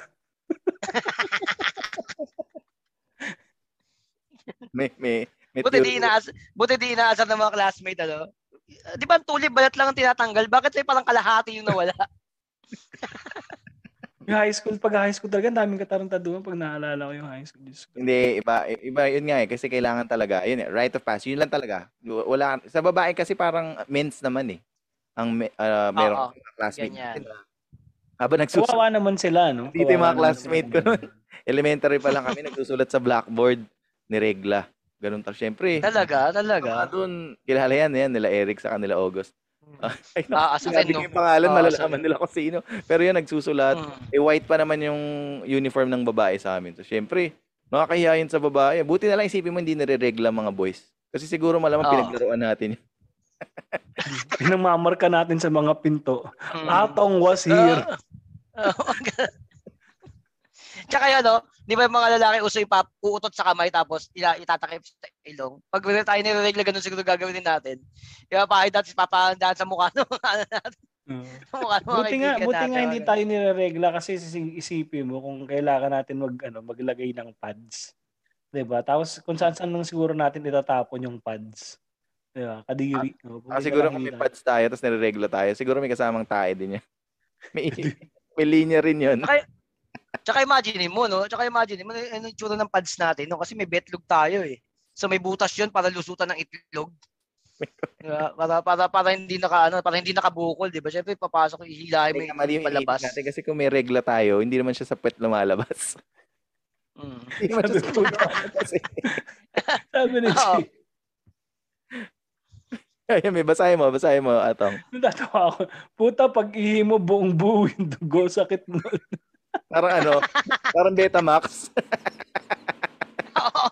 Buti di inaasar ng mga classmate, Di ba ang tuli, balat lang ang tinatanggal? Bakit may parang kalahati yung nawala? Yung pag high school talaga, daming katarantaduhan pag naalala ko yung high school. Hindi, iba yun nga eh. Kasi kailangan talaga, yun eh, rite of passage. Yun lang talaga. Wala, sa babae kasi parang men's naman eh. Meron Oo, kasi mga classmate ganyan. natin. Habang nagsusulat. Kawawa naman sila, no? Dito yung Kawawa mga naman classmate sila. ko noon. Elementary pa lang kami, nagsusulat sa blackboard ni Regla. Ganun tal. Siyempre, Talaga. mga doon, kilala yan, nila Eric sa kanila August. Ay, Aasarin, sinabi no? ko yung pangalan, malalaman Aasarin. nila kung sino. Pero yun, nagsusulat. White pa naman yung uniform ng babae sa amin. So, syempre, nakakahiya yun sa babae. Buti na lang isipin mo hindi nire-regla mga boys. Kasi siguro malamang pinaglaruan natin yun. Pinamamarka natin sa mga pinto. Atong was here. Tsaka yun, no? Di ba yung mga lalaki uso yung uutot sa kamay tapos itatakip sa ilong? Pag tayo nire-regla, ganun siguro gagawin din natin. Kaya pakit natin papahandaan sa mukha ng natin. Buti nga hindi tayo nire-regla kasi isipin mo kung kailangan natin maglagay ng pads. 'Di ba? Tapos kung saan lang siguro natin itatapon yung pads. 'Di ba? Kadiri. Siguro kung may pads tayo tapos nire-regla tayo, siguro may kasamang tae din yan. May linya rin yun. Tsaka imagine mo, no? Ano yung tsura ng pads natin, no? Kasi may betlog tayo eh. So may butas 'yun para lusutan ng itlog. Diba? Para hindi nakabukol, 'di ba? Syempre papasok ihilahin mo yung palabas. Natin kasi kung may regla tayo, hindi naman siya sa puwet lumalabas. Hindi naman siya sa puwet lumalabas. Sabi ni Chi. Ay, may basahin mo, Atong. Natatawa ako. Puta, pag ihi mo buong buo yung dugo, sakit mo. Parang Betamax. Oo,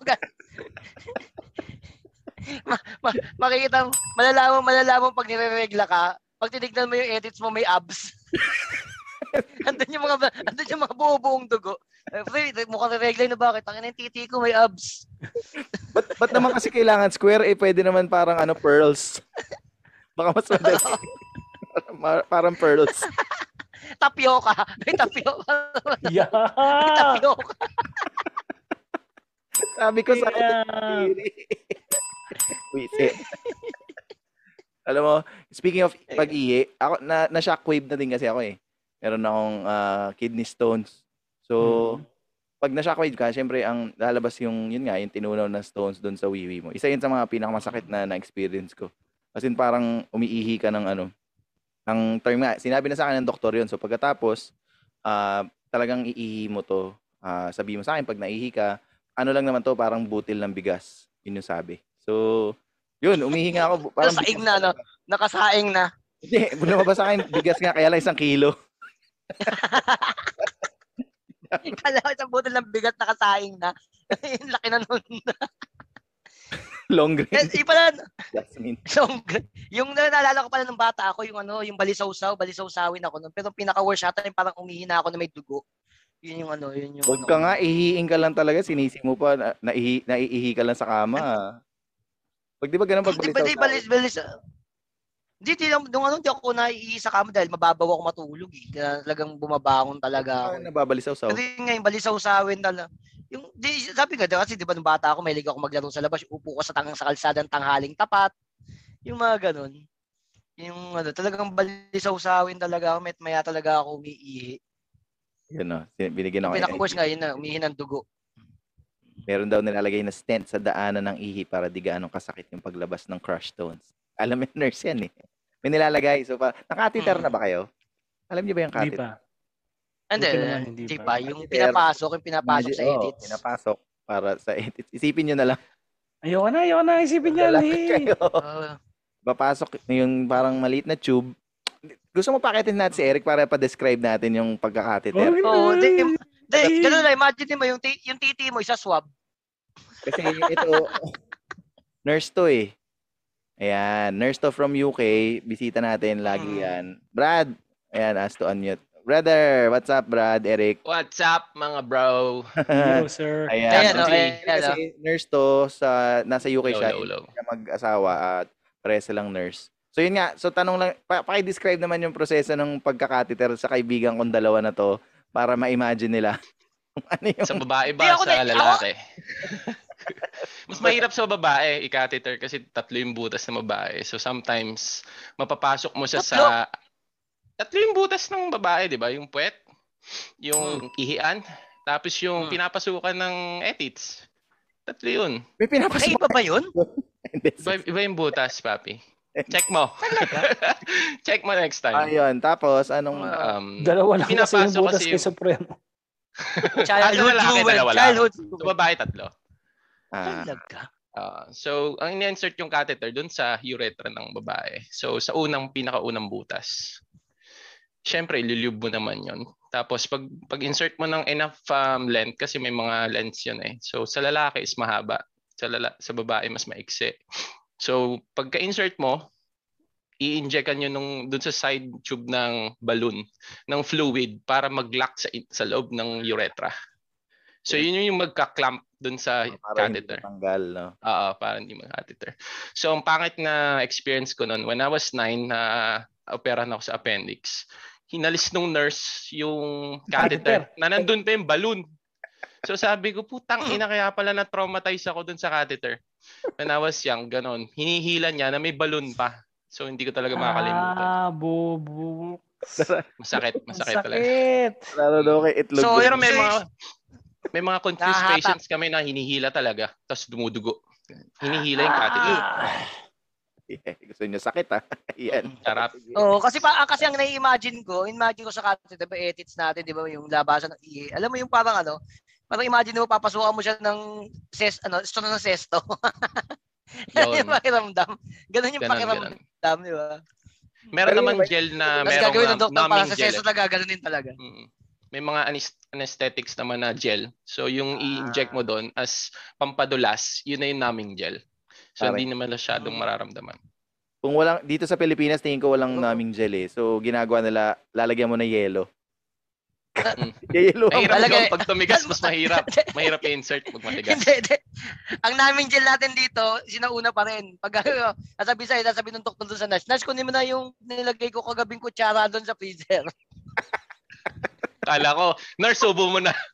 makikita, malalaman pag nire-regla ka, pag tinignan mo yung edits mo, may abs. Andun yung mga buong dugo. Mukhang regla na bakit? Ang yung titi ko may abs. Ba't naman kasi kailangan square? Pwede naman parang pearls. Baka mas madali. Parang pearls. Tapioca. May tapioca. Yeah. May tapioca. Sabi ko sa alam mo, speaking of pag-ihi, ako na-shockwave na din kasi ako eh. Meron akong kidney stones. So, pag na-shockwave ka, syempre ang lalabas yung tinunaw na stones doon sa wiwi mo. Isa yun sa mga pinakamasakit na experience ko. Kasi parang umiihi ka ng ang term nga, sinabi na sa akin ng doktor yun. So pagkatapos, talagang iihi mo to. Sabi mo sa akin, pag naihi ka, ano lang naman to, parang butil ng bigas. Yun yung sabi. So, yun, umihi nga ako. Parang Nakasaing na, no? Nakasaing na. Hindi, lumabas sa akin, bigas nga, kaya lang 1 kilo. Kala ko isang butil ng bigat nakasaing na. Yung laki na nun. Long grain. Jasmine. Long grain. Yung naalala ko pala ng bata ako, yung balisawsawin ako nun. Pero pinaka-worst yata yung parang umihi na ako na may dugo. Yun yung Huwag ka nga, ihiin ka lang talaga, sinisi mo pa, naiihi ka lang sa kama. Pag di ba ganun pag balisaw? Hindi ako naiihi sa kama dahil mababaw ako matulog eh. Talagang bumabangon talaga ako. Nababalisaw-saw. Kasi nga yung balisawsawin talaga. Sabi nga kasi di ba nung bata ako, mahilig ako maglaro sa labas, upo ko sa kalsadang tanghaling tapat. Yung mga ganun. Yung talagang balisawsawin talaga ako, maya talaga ako umiihi. Yun binigyan ako. Pinaka-worst nga yun na umihi ng dugo. Meron daw nilalagay na stent sa daanan ng ihi para di gaanong kasakit yung paglabas ng crush stones. Alam mo, nurse yan eh. May nilalagay. So, naka-catheter na ba kayo? Alam niyo ba yung catheter? Hindi pa. Yung pinapasok sa edits. Pinapasok para sa edits. Isipin nyo na lang. Ayoko na. Isipin nyo lang Papasok yung parang maliit na tube. Gusto mo pakitin natin si Eric para pa-describe natin yung pagka-catheter? Ganun lang. Imagine mo yung titi mo, isa swab. Kasi ito, nurse to eh. Ayan, nurse to from UK. Bisita natin lagi yan. Brad, ayan, ask to unmute. Brother, what's up, Brad? Eric? What's up, mga bro? Hello, sir. Ayan. Kasi nurse to, nasa UK siya. Siya mag-asawa at pares silang nurse. So yun nga, so tanong lang, paki-describe naman yung proseso ng pagka-catheter sa kaibigan kong dalawa na to para ma-imagine nila. Ano yung... Sa babae ba? Sa lalaki? Mas mahirap sa babae, i-catheter kasi 3 yung butas ng babae. So sometimes, mapapasok mo siya sa... 3 yung butas ng babae, di ba? Yung puwet. yung ihian, tapos yung pinapasukan ng ethics. 3 yun. May pinapasok. Iba ba yun? Iba yung butas, papi. Check mo. Check mo next time. Ayun, tapos anong Dalawa lang kasi yung pinapasok butas kasi kay Supremo. Childhood lalaki, jewel. dalawa lang. Childhood Sa jewel. babae, 3. Talaga. So, ang ini-insert yung catheter dun sa urethra ng babae. So, sa pinakaunang butas. Siyempre, ililube mo naman yon. Tapos, pag-insert mo ng enough length, kasi may mga lengths yun eh. So, sa lalaki is mahaba. Sa babae, mas maiksi. So, pagka-insert mo, i-injectan nyo dun sa side tube ng balloon, ng fluid, para mag-lock sa loob ng urethra. So, yun yung magka-clamp dun sa para catheter. hindi matanggal, no? Para hindi mag-catheter. So, ang pangit na experience ko nun, when I was 9, operahan ako sa appendix, hinalis nung nurse yung catheter na nandun pa yung balloon. So, sabi ko, putang ina, kaya pala na-traumatize ako dun sa catheter. When I was young, ganon. Hinihila niya na may balloon pa. So, hindi ko talaga makakalimutan. Bobo. Masakit talaga. Lalo daw kay itlog. So, Pero may mga confused Nakahata. patients kami na hinihila talaga, tapos dumudugo. Hinihila yung catheter. Gusto niyo sakit, ha? Yan. Sarap. Oo, kasi ang nai-imagine ko sa catheter, diba, edits natin, di ba, yung labasan ng ihi. Alam mo yung parang imagine mo, papasukan mo siya ng straw ng sesto. Ganun yung pakiramdam. Ganun yung pakiramdam, di ba? Meron naman gel na Tapos merong gagawin ng doktor parang numbing sa gel. sesto talaga, ganun din talaga. May mga anesthetics naman na gel. So yung i-inject mo doon as pampadulas, yun na yung numbing gel. So hindi naman masyadong mararamdaman. Kung dito sa Pilipinas, tingin ko walang numbing gel eh. So ginagawa nila, lalagyan mo na yelo. Yelo. Mahirap yun. Pag tumigas, mas mahirap. Mahirap i-insert pag matigas. Hindi. Ang naming gel natin dito, sinauna pa rin. Pag sasabi ng doktor doon sa nurse, kunin mo na yung nilagay ko kagabing kutsara doon sa freezer. Kala ko, nurse, subo mo na.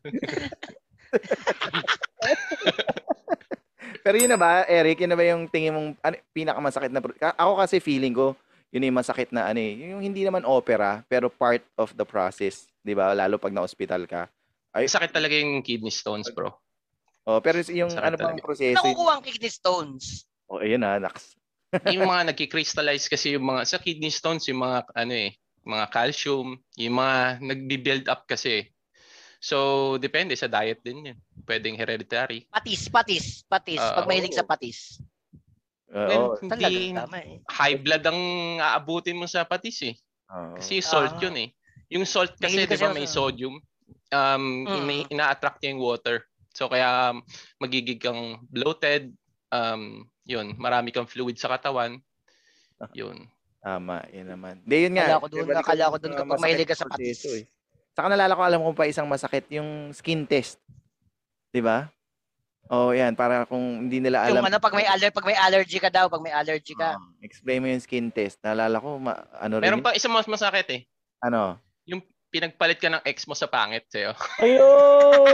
Pero yun na ba, Eric, yun na ba yung tingin mong pinakamasakit na... Ako kasi feeling ko, yun yung masakit na yung hindi naman opera, pero part of the process, di ba? Lalo pag na-hospital ka. Sakit talaga yung kidney stones, bro. Pero yung bang proseso? Nakukuha ang kidney stones. Ayun na, naks. Yung mga nagki-crystallize kasi yung mga, sa kidney stones, yung mga, mga calcium, yung mga nagbi-build up kasi. So, depende sa diet din yun. Pwedeng hereditary. Patis. Pag mahilig sa patis. Hindi high blood ang aabutin mo sa patis eh. Kasi yung salt yun eh. Yung salt kasi, di ba, may sodium. Ina-attract niya yung water. So, kaya magiging kang bloated. Yun, marami kang fluid sa katawan. Yun. Tama, yun naman. Di, yun nga. Akala ko doon kapag mahilig ka sa patis. Saka alam ko pa isang masakit, yung skin test. Di ba? Yan, para kung hindi nila alam. Yung pag may allergy ka daw, pag may allergy ka. Explain mo yung skin test. Naalala ko, Meron pa isang mas masakit eh. Ano? Yung pinagpalit ka ng ex mo sa pangit sa'yo. Ayun!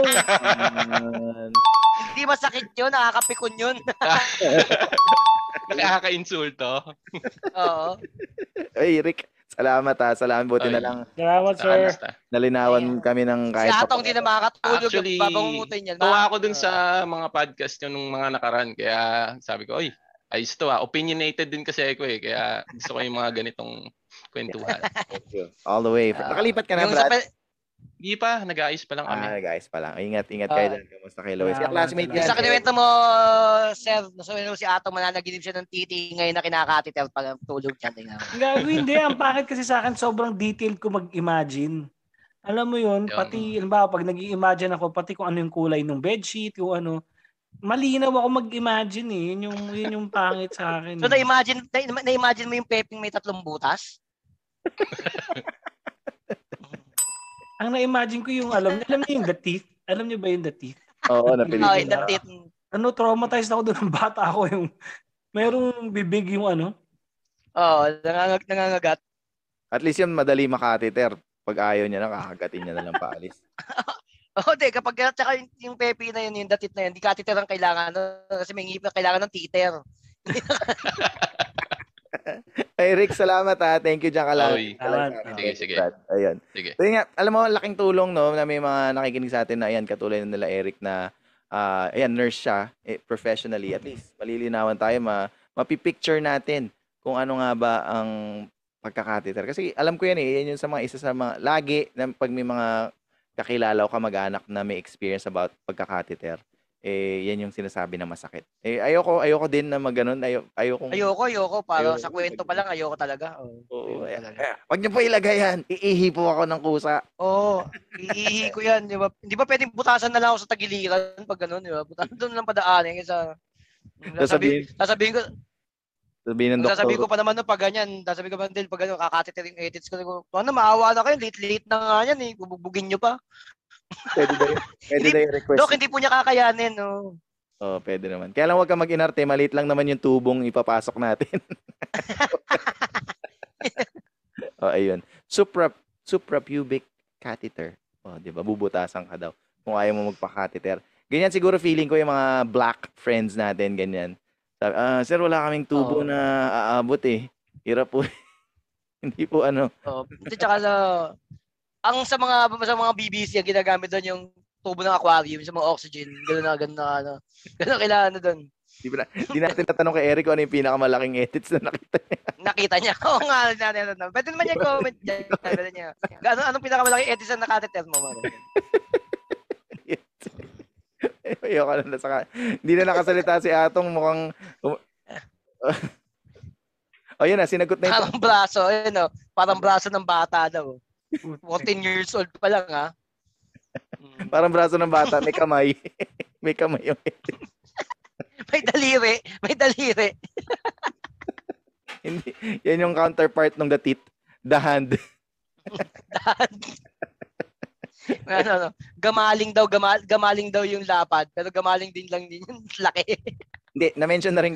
Hindi masakit yun, nakakapikon yun. Nakaka-insulto. Oo. Ay, Rick, salamat ha. Salamat, buti na lang. Salamat, sir. Nalinawan kami ng kahit... Si Atong di na makakatulog. Actually, tuwa ako dun sa mga podcast nyo nung mga nakaraan. Kaya sabi ko, ayos to ha. Opinionated din kasi ako eh. Kaya gusto ko yung mga ganitong kwentuhan. All the way. Nakalipat ka na, Brad? Hindi pa. Nag-aayos pa lang kami. Guys pa lang. Ingat kayo dyan. Kamusta kay Lois? Classmate yan. Sa kaniwento mo, Sir, si Atong mananaginip siya ng titi ngayon na kinakatitel pag tulog niya. Gago, hindi. Ang bakit kasi sa akin, sobrang detailed ko mag-imagine. Alam mo yun, pati, pag nag-i-imagine ako, pati kung ano yung kulay ng bedsheet, kung ano, malinaw ako mag-imagine eh. Yun yung pangit sa akin. So, na-imagine mo yung peping may 3 butas? Ang na-imagine ko yung, alam niyo yung The Teeth? Alam niyo ba yung The Teeth? Oo, napilitin. The Teeth. Traumatized ako doon ng bata ako yung, mayroong bibig yung nangangagat. At least yung madali makatiter. Pag ayaw niya na, kakagatin niya na lang paalis. Kapag tsaka yung pepe na yun, yung The Teeth na yun, di katiter ang kailangan. Kasi may ngipin kailangan ng titer. Eric, salamat ha. Thank you dyan ka lang. Oy. Salamat. Sige. Ayun. Sige. So yun nga, alam mo, laking tulong no, na may mga nakikinig sa atin na ayan, katulad nila Eric na ayan, nurse siya professionally. At least, malilinawan tayo, mapipicture natin kung ano nga ba ang pagkakatheter. Kasi alam ko yan yan yung isa sa mga, lagi na pag may mga kakilala o kamag-anak na may experience about pagkakatheter, yan yung sinasabi na masakit. Ayoko din na maganon. Ayoko. Para Ayoko. sa kwento pa lang, ayoko talaga. Oo, Ayoko talaga. wag niyo po ilagay yan. Iihi po ako ng kusa. Oo, iihi ko yan, di ba? Hindi ba pwedeng butasan na lang ako sa tagiliran pag gano'n, di ba? Butasan doon lang padaanin kasi sasabihin ko, Sabihin ng doktor. sasabihin ko pa naman no pag ganyan, sasabihin ko pa din pag gano'n, kakateter yung edits ko. Ano, maawa na kayo, late na nga yan eh, bubugin nyo pa. Pwede daw yung request. Dok, hindi po niya kakayanin, no. Oo, pwede naman. Kaya lang wag ka mag-inarte, maliit lang naman yung tubong ipapasok natin. Ayun. Suprapubic catheter. Di ba? Bubutasan ka daw kung ayaw mo magpa-catheter. Ganyan siguro feeling ko yung mga black friends natin, ganyan. Sabi, sir, wala kaming tubo na aabot eh. Hirap po. Hindi po ano. Tsaka sa mga BBC, ang ginagamit doon yung tubo ng aquarium, sa mga oxygen, gano'n na kailangan doon. Di natin natanong kay Eric kung ano yung pinakamalaking edits na nakita niya. Nakita niya. Oo nga, natin. Pwede naman niya comment dyan. Pwede niya. Anong pinakamalaking edits na nakateter mo? Ayoko na hindi na nakasalita si Atong, mukhang yun na, sinagot na ito. Parang braso ng bata daw. 14 years old pa lang, ha? Parang braso ng bata, may kamay. May kamay yung May daliri. Hindi, yan yung counterpart ng the hand. Gamaling daw yung lapad, pero gamaling din lang din yung laki. Hindi, na-mention na rin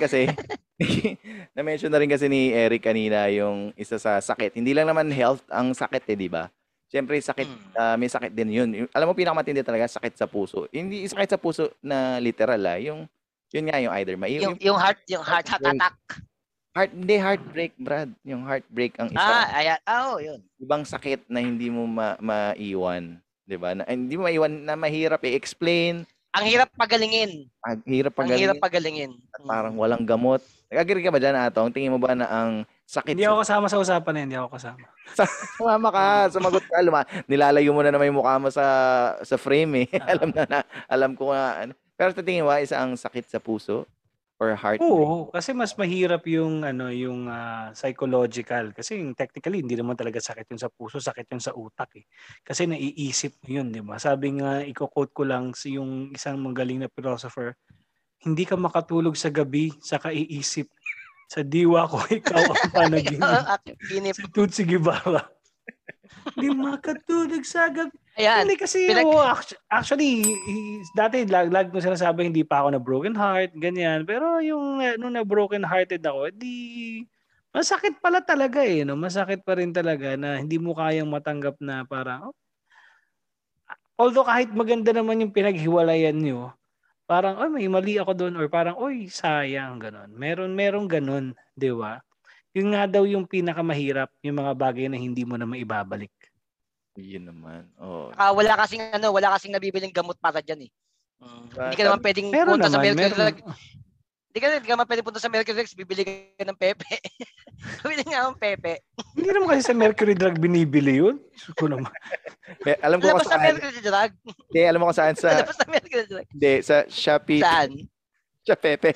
kasi ni Eric kanina yung isa sa sakit. Hindi lang naman health ang sakit di ba? Siyempre sakit, may sakit din yun. Alam mo pinakamatindi talaga, sakit sa puso. Hindi sakit sa puso na literal yun nga yung either yung heart attack. Heartbreak, Brad. Yung heartbreak ang isa. Ayan. Yun. Ibang sakit na hindi mo maiwan, 'di ba? Hindi mo maiwan na mahirap i-explain. Ang hirap pagalingin. Ang hirap pagalingin. At parang walang gamot. Nag-agree ka ba dyan, Atong? Tingin mo ba na ang sakit? Hindi ako kasama sa usapan na hindi ako kasama. Sumama ka, sumagot ka. Nilalayo mo na naman yung mukha mo sa frame eh. Alam ko nga. Pero tingin mo, isa ang sakit sa puso or heart? Oo, kasi mas mahirap yung psychological. Kasi technically, hindi naman talaga sakit yun sa puso, sakit yun sa utak eh. Kasi naiisip mo yun, di ba? Sabi nga, i-quote ko lang yung isang magaling na philosopher, hindi ka makatulog sa gabi sa kaiisip. Sa diwa ko, ikaw ang panaginip. Si Tutsi Guevara. Hindi makatulog sa gabi. Ayan. Hindi kasi, actually, dati lag ko sinasabi, hindi pa ako na broken heart, ganyan. Pero yung nung na broken hearted ako, masakit pala talaga eh. No? Masakit pa rin talaga na hindi mo kayang matanggap na parang, although kahit maganda naman yung pinaghiwalayan nyo, parang, may mali ako doon, or parang, sayang, ganon. Merong ganon, di ba? Yung nga daw yung pinakamahirap, yung mga bagay na hindi mo na maibabalik. Yun naman. Wala kasing nabibiling gamot para diyan eh. Hindi ka naman pwedeng punta sa Mercury Drug. Hindi ka naman pwedeng punta sa Mercury Drug, bibili ka ng pepe. Bibili nga ng pepe. Hindi naman kasi sa Mercury Drug binibili yun. Suko naman. Alam ko kung saan. Sa Mercury Drug. Hindi, alam mo kung saan sa Mercury Drug. Hindi, sa Shopee. Saan? Sa pepe.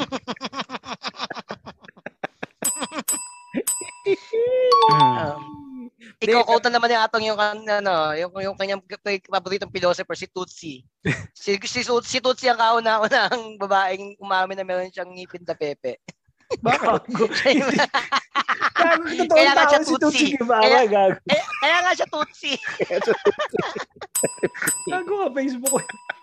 Iko-quote naman ni Atong yung kanyang paboritong philosopher, si Tutsi. Si Tutsi ang kauna-unang babaeng umamin na meron siyang ngipin na pepe. Bakit? Kaya nga siya Tutsi. Kaya nga siya Tutsi. Gago ka Facebook.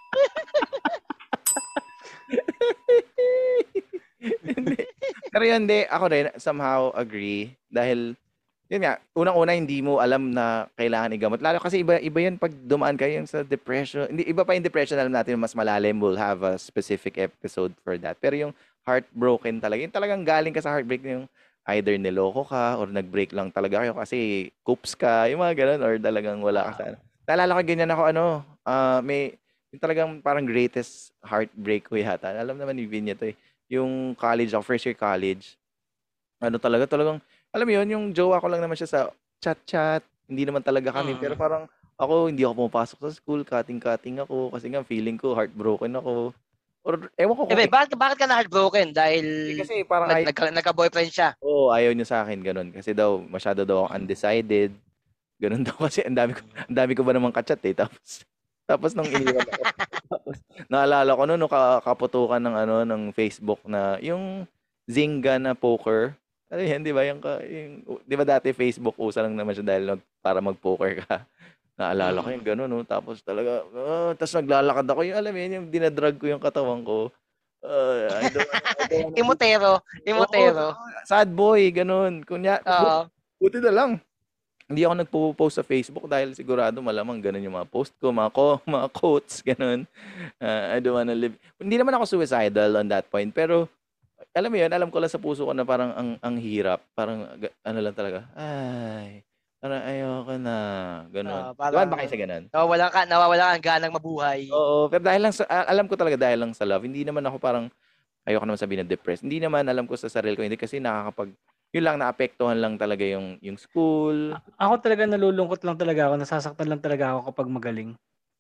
Pero yun, ako rin somehow agree dahil yun nga, unang-una hindi mo alam na kailangan igamot. Lalo kasi iba yan pag dumaan kayo sa depression. Hindi, iba pa yung depression, alam natin mas malalim. We'll have a specific episode for that. Pero yung heartbroken talaga, yung talagang galing ka sa heartbreak, yung either niloko ka or nag-break lang talaga kayo kasi coops ka, yung mga ganun, or talagang wala ka sa ano. Naalala ko ganyan ako, may yung talagang parang greatest heartbreak ko yata. Alam naman ni Vin to eh. Yung college ako, first year college. Talagang, alam mo yun, yung jowa ko lang naman siya sa chat-chat. Hindi naman talaga kami. Pero parang ako, hindi ako pumapasok sa school. Cutting-cutting ako. Kasi nga, feeling ko, heartbroken ako. Or, ewan ko kung... bakit ka na heartbroken? Dahil kasi parang nagka-boyfriend siya. Oo, ayaw niya sa akin, ganun. Kasi daw, masyado daw ako undecided. Ganun daw kasi, ang dami ko ba namang kachat eh. Tapos nung iniwan ako. Tapos, naalala ko noon, kaputukan ng Facebook na, yung Zynga na poker. Ano yan, di ba? Di ba dati Facebook, usa lang naman siya dahil para mag-poker ka. Naalala ko yung gano'n, no? Tapos talaga, tapos naglalakad ako, yung alam mo yun, yung dinadrag ko yung katawan ko. I don't Imotero. Sad boy, ganun. Buti na lang. Hindi ako nagpo-post sa Facebook dahil sigurado malamang ganun yung mga post ko, mga quotes, ganun. I don't wanna live. Hindi naman ako suicidal on that point, pero alam mo yun, alam ko lang sa puso ko na parang ang hirap. Parang ano lang talaga. Ay, parang ayoko na. Ganun. Diba ba kayo sa ganun? Nawawala kang ganang mabuhay. Oo, pero dahil lang alam ko talaga dahil lang sa love. Hindi naman ako parang, ayoko naman sabihin na depressed. Hindi naman, alam ko sa sarili ko, hindi kasi yun lang, naapektuhan lang talaga yung school. Ako talaga nalulungkot lang talaga ako, nasasaktan lang talaga ako kapag magaling.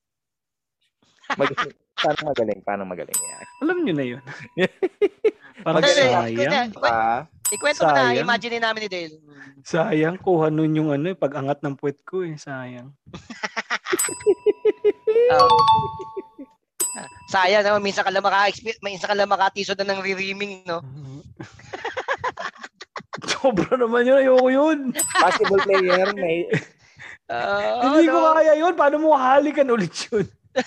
Paano magaling? Yeah. Alam nyo na yun. Parang sayang. Ikwento mo na, imagine namin ni Dale. Sayang, kuha nun yung pag-angat ng puwet ko sayang. Sayang naman, minsan ka lang makatisod na ng ririming, no? Sobra naman yun, ayoko yun. Basketball player, may... Hindi ko kaya yun, paano mo halikan ulit yun?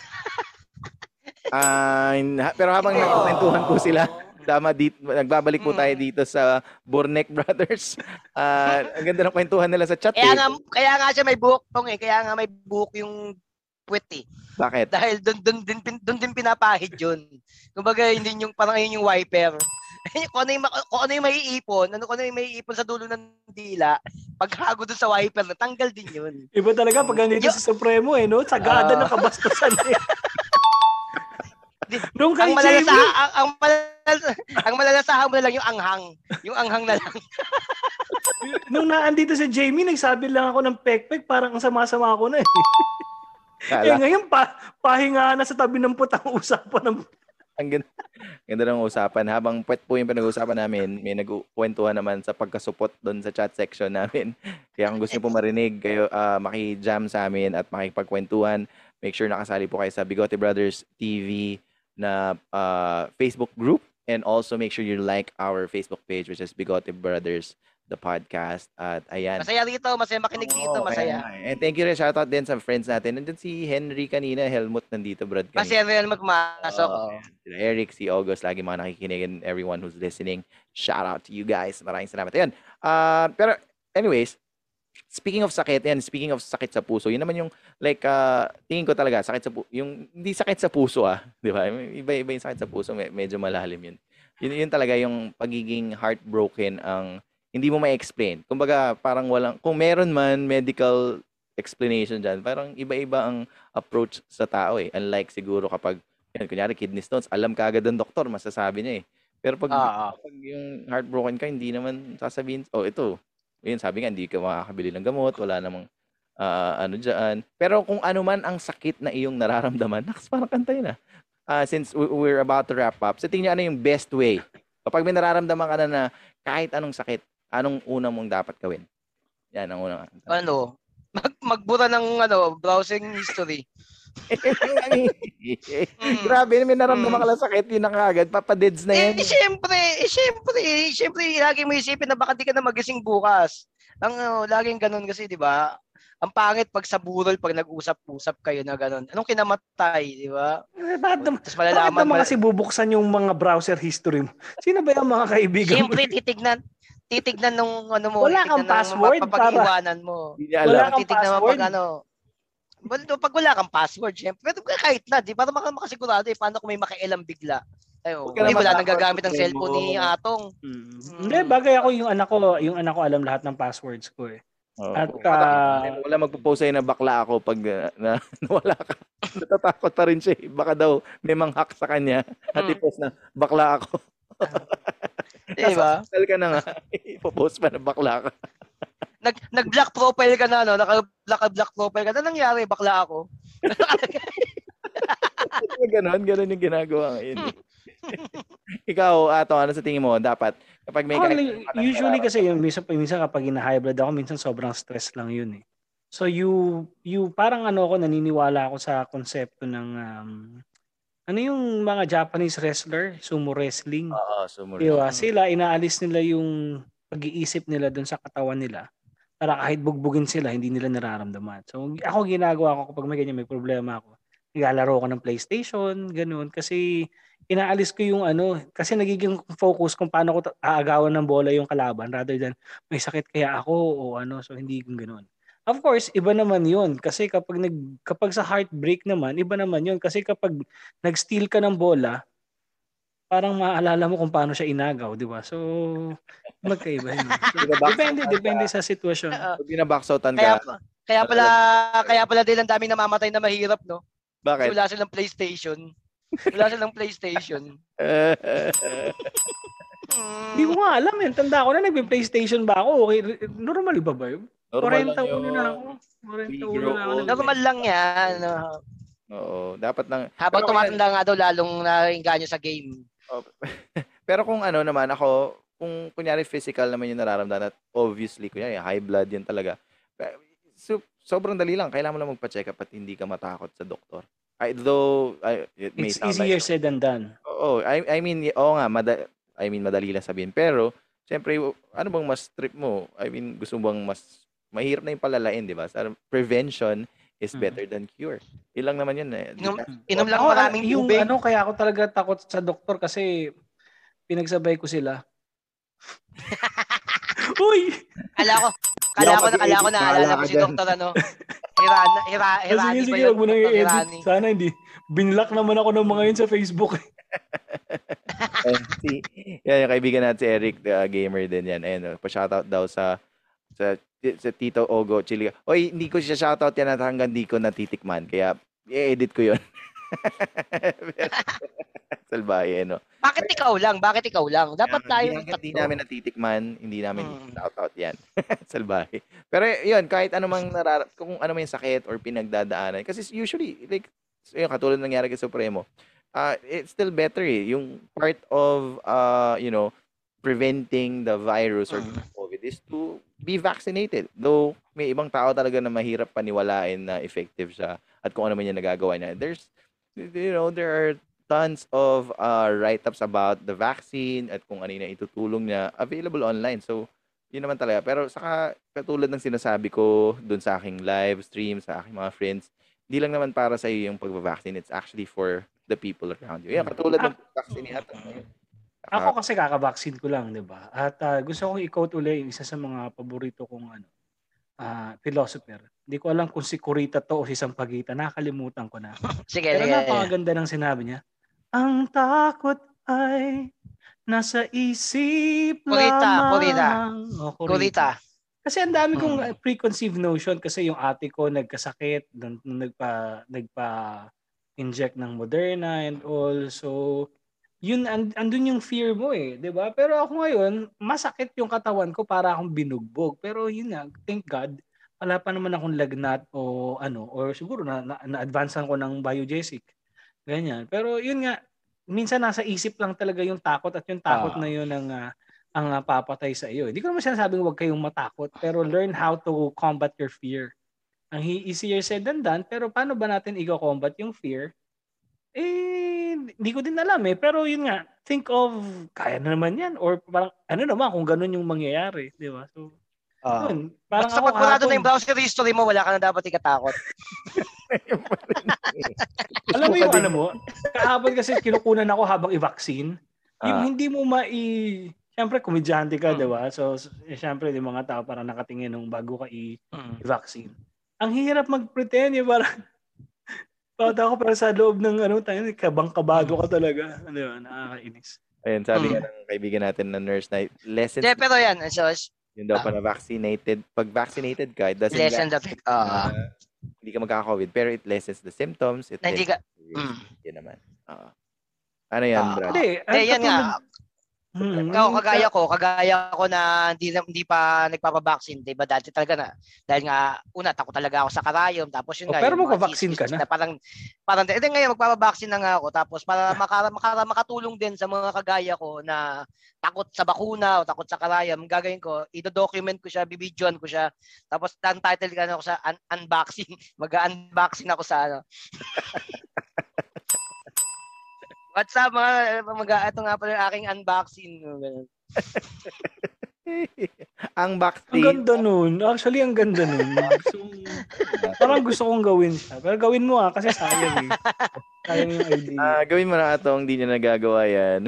Pero habang nagkukwentuhan ko sila, nagbabalik po tayo dito sa Burnek Brothers. Ang ganda ng kwentuhan nila sa chat. Kaya nga siya may buhok tong Kaya nga may buhok yung puwet eh. Bakit? Dahil doon din pinapahid yun. Kumbaga hindi yung parang yun yung wiper. kung ano yung maiipon sa dulo ng dila, paghago doon sa wiper, natanggal din yun. Iba talaga pag nandito sa Supremo no? Sagada ng kabastusan eh. Nung kay Jamie, ang malalasahan mo na lang yung anghang. Yung anghang na lang. Nung naandito si Jamie, nagsabi lang ako ng pekpek, parang ang sama-sama ako na eh. Ngayon, pahinga na sa tabi ng putang usapan ng... Ang ganda ng usapan. Habang puwet po yung pinag-uusapan namin, may nagkukwentuhan naman sa pagkasupot doon sa chat section namin. Kaya kung gusto niyo po marinig, kayo maki-jam sa amin at makipagkwentuhan, make sure nakasali po kayo sa Bigote Brothers TV na Facebook group, and also make sure you like our Facebook page, which is Bigote Brothers the podcast. At ayan. Masaya rito, masaya makinig dito, masaya. And thank you rin, shoutout din sa friends natin. Nandun si Henry kanina, Helmut nandito, Brad kanina. Masaya rin magmasok. Sila Eric, si August, lagi mga nakikinig, and everyone who's listening. Shoutout to you guys. Maraming salamat. Ayan. Pero anyways, speaking of sakit sa puso, yun naman yung tingin ko talaga sakit sa puso, yung hindi sakit sa puso di ba? Iba yung sakit sa puso, medyo malalim yun. Yun talaga yung pagiging heartbroken ang hindi mo ma-explain. Kumbaga parang kung meron man medical explanation diyan, parang iba-iba ang approach sa tao eh. Unlike siguro kapag kunyari kidney stones, alam kaagad ng doktor, masasabi niya eh. Pero pag yung heartbroken ka, hindi naman sasabihin, ito. Yun, sabi nga, hindi ka makakabili ng gamot, wala namang dyan. Pero kung ano man ang sakit na iyong nararamdaman, parang kantay na. Since we're about to wrap up, sa tingin niyo ano yung best way? Kapag may nararamdaman ka na kahit anong sakit, anong una mong dapat gawin? Yan, ang unang. Magbura ng browsing history. Grabe, may naramdaman ka lang sakit, yun na kaagad, papadeds na yan. Siyempre, lagi mo isipin na baka di ka na magising bukas. Laging ganun kasi, di ba? Ang pangit pag sa burol, pag nag-usap-usap kayo na ganun. Anong kinamatay, di ba? Bakit naman kasi bubuksan yung mga browser history mo? Sino ba yung mga kaibigan mo? Siyempre, titignan nung mo. Wala kang password papag-iwanan mo. Wala kang password. Pag wala kang password, syempre, kahit na, di ba? Makasigurado, paano kung may makialam bigla? Huwag ka naman wala nang takot, gagamit ng Supremo. cellphone ni Atong. Hindi, bagay ako yung anak ko alam lahat ng passwords ko eh. Oo. At Wala magpo-post sa'yo na bakla ako pag na nawala ka. Natatakot pa rin siya. Baka daw may manghack sa kanya at i-post na bakla ako. Diba? Kasal ka na nga. Ipopost pa na bakla ka. Nag-black profile ka na, no? Naka-black profile ka na. Nangyari, bakla ako. Ganon yung ginagawa ngayon. Ikaw, Ato, ano sa tingin mo? Dapat, kapag may usually kasi yung minsan kapag hybrid ako, minsan sobrang stress lang yun eh. So you parang ako naniniwala ako sa konsepto ng ano yung mga Japanese wrestler, sumo wrestling. Oo, sumo Diba? Sila, inaalis nila yung pag-iisip nila dun sa katawan nila para kahit bugbugin sila, hindi nila nararamdaman. So ako ginagawa ko kapag may ganyan, may problema ako. Naglalaro ko ng PlayStation, ganun. Kasi inaalis ko yung kasi nagiging focus kung paano ko aagawan ng bola yung kalaban rather than may sakit kaya ako o so hindi kong ganun. Of course, iba naman yun. Kasi kapag sa heartbreak naman, iba naman yun. Kasi kapag nag-steal ka ng bola, parang maalala mo kung paano siya inagaw, di ba? So, magkaiba yun. So, depende sa sitwasyon. Pag binaboxoutan ka. Kaya pala din ang daming namamatay na mahirap, no? Bakit? Wala silang PlayStation. Hindi ko nga alam eh. Tanda ko na nagpe-PlayStation ba ako? Okay, normal ba yun? Normal 41 na ako. 41 na ako. Normal lang yan. Oo, dapat lang. Habang tumatanda nga daw, lalong nainganyo sa game. Pero kung naman ako, kung kunyari physical naman yung nararamdaman at obviously, kunyari high blood yan talaga. Sobrang dali lang. Kailangan mo lang magpa-check up at hindi ka matakot sa doktor. Though, it may it's sound easier said than done. Oo, I mean, madali lang sabihin. Pero, siyempre, ano bang mas trip mo? I mean, gusto bang mas mahirap na yung palalain, di ba? Prevention is better than cure. Ilang naman yun eh. Inom lang maraming tubig. Kaya ako talaga takot sa doktor kasi pinagsabay ko sila. Uy! Kala ko naalala ko si Dr. Hirani ba yun? Hirani. Sana hindi. Binlock naman ako ng mga yun sa Facebook. Yan yung kaibigan natin si Eric, gamer din yan. Ayun, pa-shoutout daw sa Tito Ogo Chili. Oy, hindi ko siya shoutout yan at hanggang di ko natitikman. Kaya i-edit ko yun. Salbahe, Bakit ikaw lang? Dapat tayo hindi namin natitikman, hindi namin shoutout yan. Salbahe. Pero yun, kahit anumang kung ano may sakit or pinagdadaanan. Kasi usually, like, yun, katulad nangyari kay Supremo, it's still better yung part of, preventing the virus or COVID is to be vaccinated. Though may ibang tao talaga na mahirap paniwalain na effective siya at kung ano man yung nagagawa niya. There are tons of write-ups about the vaccine at kung ano yung itutulong niya available online. So, yun naman talaga. Pero saka katulad ng sinasabi ko dun sa aking live stream, sa aking mga friends, hindi lang naman para sa iyo yung pag-vaccine. It's actually for the people around you. Yan, katulad ng vaccine ni Hatton. Ako kasi kakabaksin ko lang, di ba? At gusto kong i-quote uli yung isa sa mga paborito kong philosopher. Hindi ko alam kung si Kurita to o si Sampaguita. Nakalimutan ko na. Sige, pero napakaganda ng sinabi niya. Ang takot ay nasa isip lamang. Kurita. Kasi ang dami kong preconceived notion kasi yung ate ko nagkasakit, nagpa-inject ng Moderna and all. So, yun, andun yung fear mo eh, di ba? Pero ako ngayon, masakit yung katawan ko para akong binugbog. Pero yun nga, thank God, wala pa naman akong lagnat o or siguro na-advancean ko ng biogesic. Ganyan. Pero yun nga, minsan nasa isip lang talaga yung takot at yung takot na yun ang papatay sa iyo. Hindi ko naman sinasabing huwag kayong matakot, pero learn how to combat your fear. Ang easier said than done, pero paano ba natin i-combat yung fear? Hindi ko din alam eh. Pero yun nga, think of, kaya na naman yan. Or parang, naman kung ganun yung mangyayari. Di ba? So, yun. Parang basta pag wala na yung browser history mo, wala ka na dapat ikatakot. Alam mo yung mo, kahapon kasi kinukunan ako habang i-vaccine. Yung hindi mo siyempre, komedyante ka, di ba? So, siyempre, yung mga tao parang nakatingin nung bago ka i-vaccine. Ang hirap mag-pretend, yung parang, Bata ako pero sa loob ng tayo, kabang-kabado ka talaga. Ano yun, nakakainis. Ayun, sabi nga ng kaibigan natin na nurse na lessons, Pero yan, so, yun daw pa na vaccinated. Pag vaccinated ka, it doesn't lessen the effect. hindi ka magkaka-COVID, pero it lessens the symptoms. It Hindi ka, yun naman. Ano yan, Brad? yan nga. Kagaya ko na hindi pa nagpapabaksin, 'di ba? Dati talaga na dahil nga una takot talaga ako sa karayom, tapos yun nga. Pero magpa-vaccine ka na. Parang ngayon magpapabaksin na nga ako tapos para makatulong din sa mga kagaya ko na takot sa bakuna o takot sa karayom, gagawin ko, i-document ko siya, bibidyoan ko siya. Tapos title ka na ako sa unboxing. Mag-unboxing ako sa What's up ito nga pala yung aking unboxing. Ang Ang vaccine. ganda nun. Actually, ang ganda nun. So, parang gusto kong gawin siya. Pero gawin mo kasi sayang eh. Sayang yung idea. Gawin mo na atong hindi niya nagagawa yan.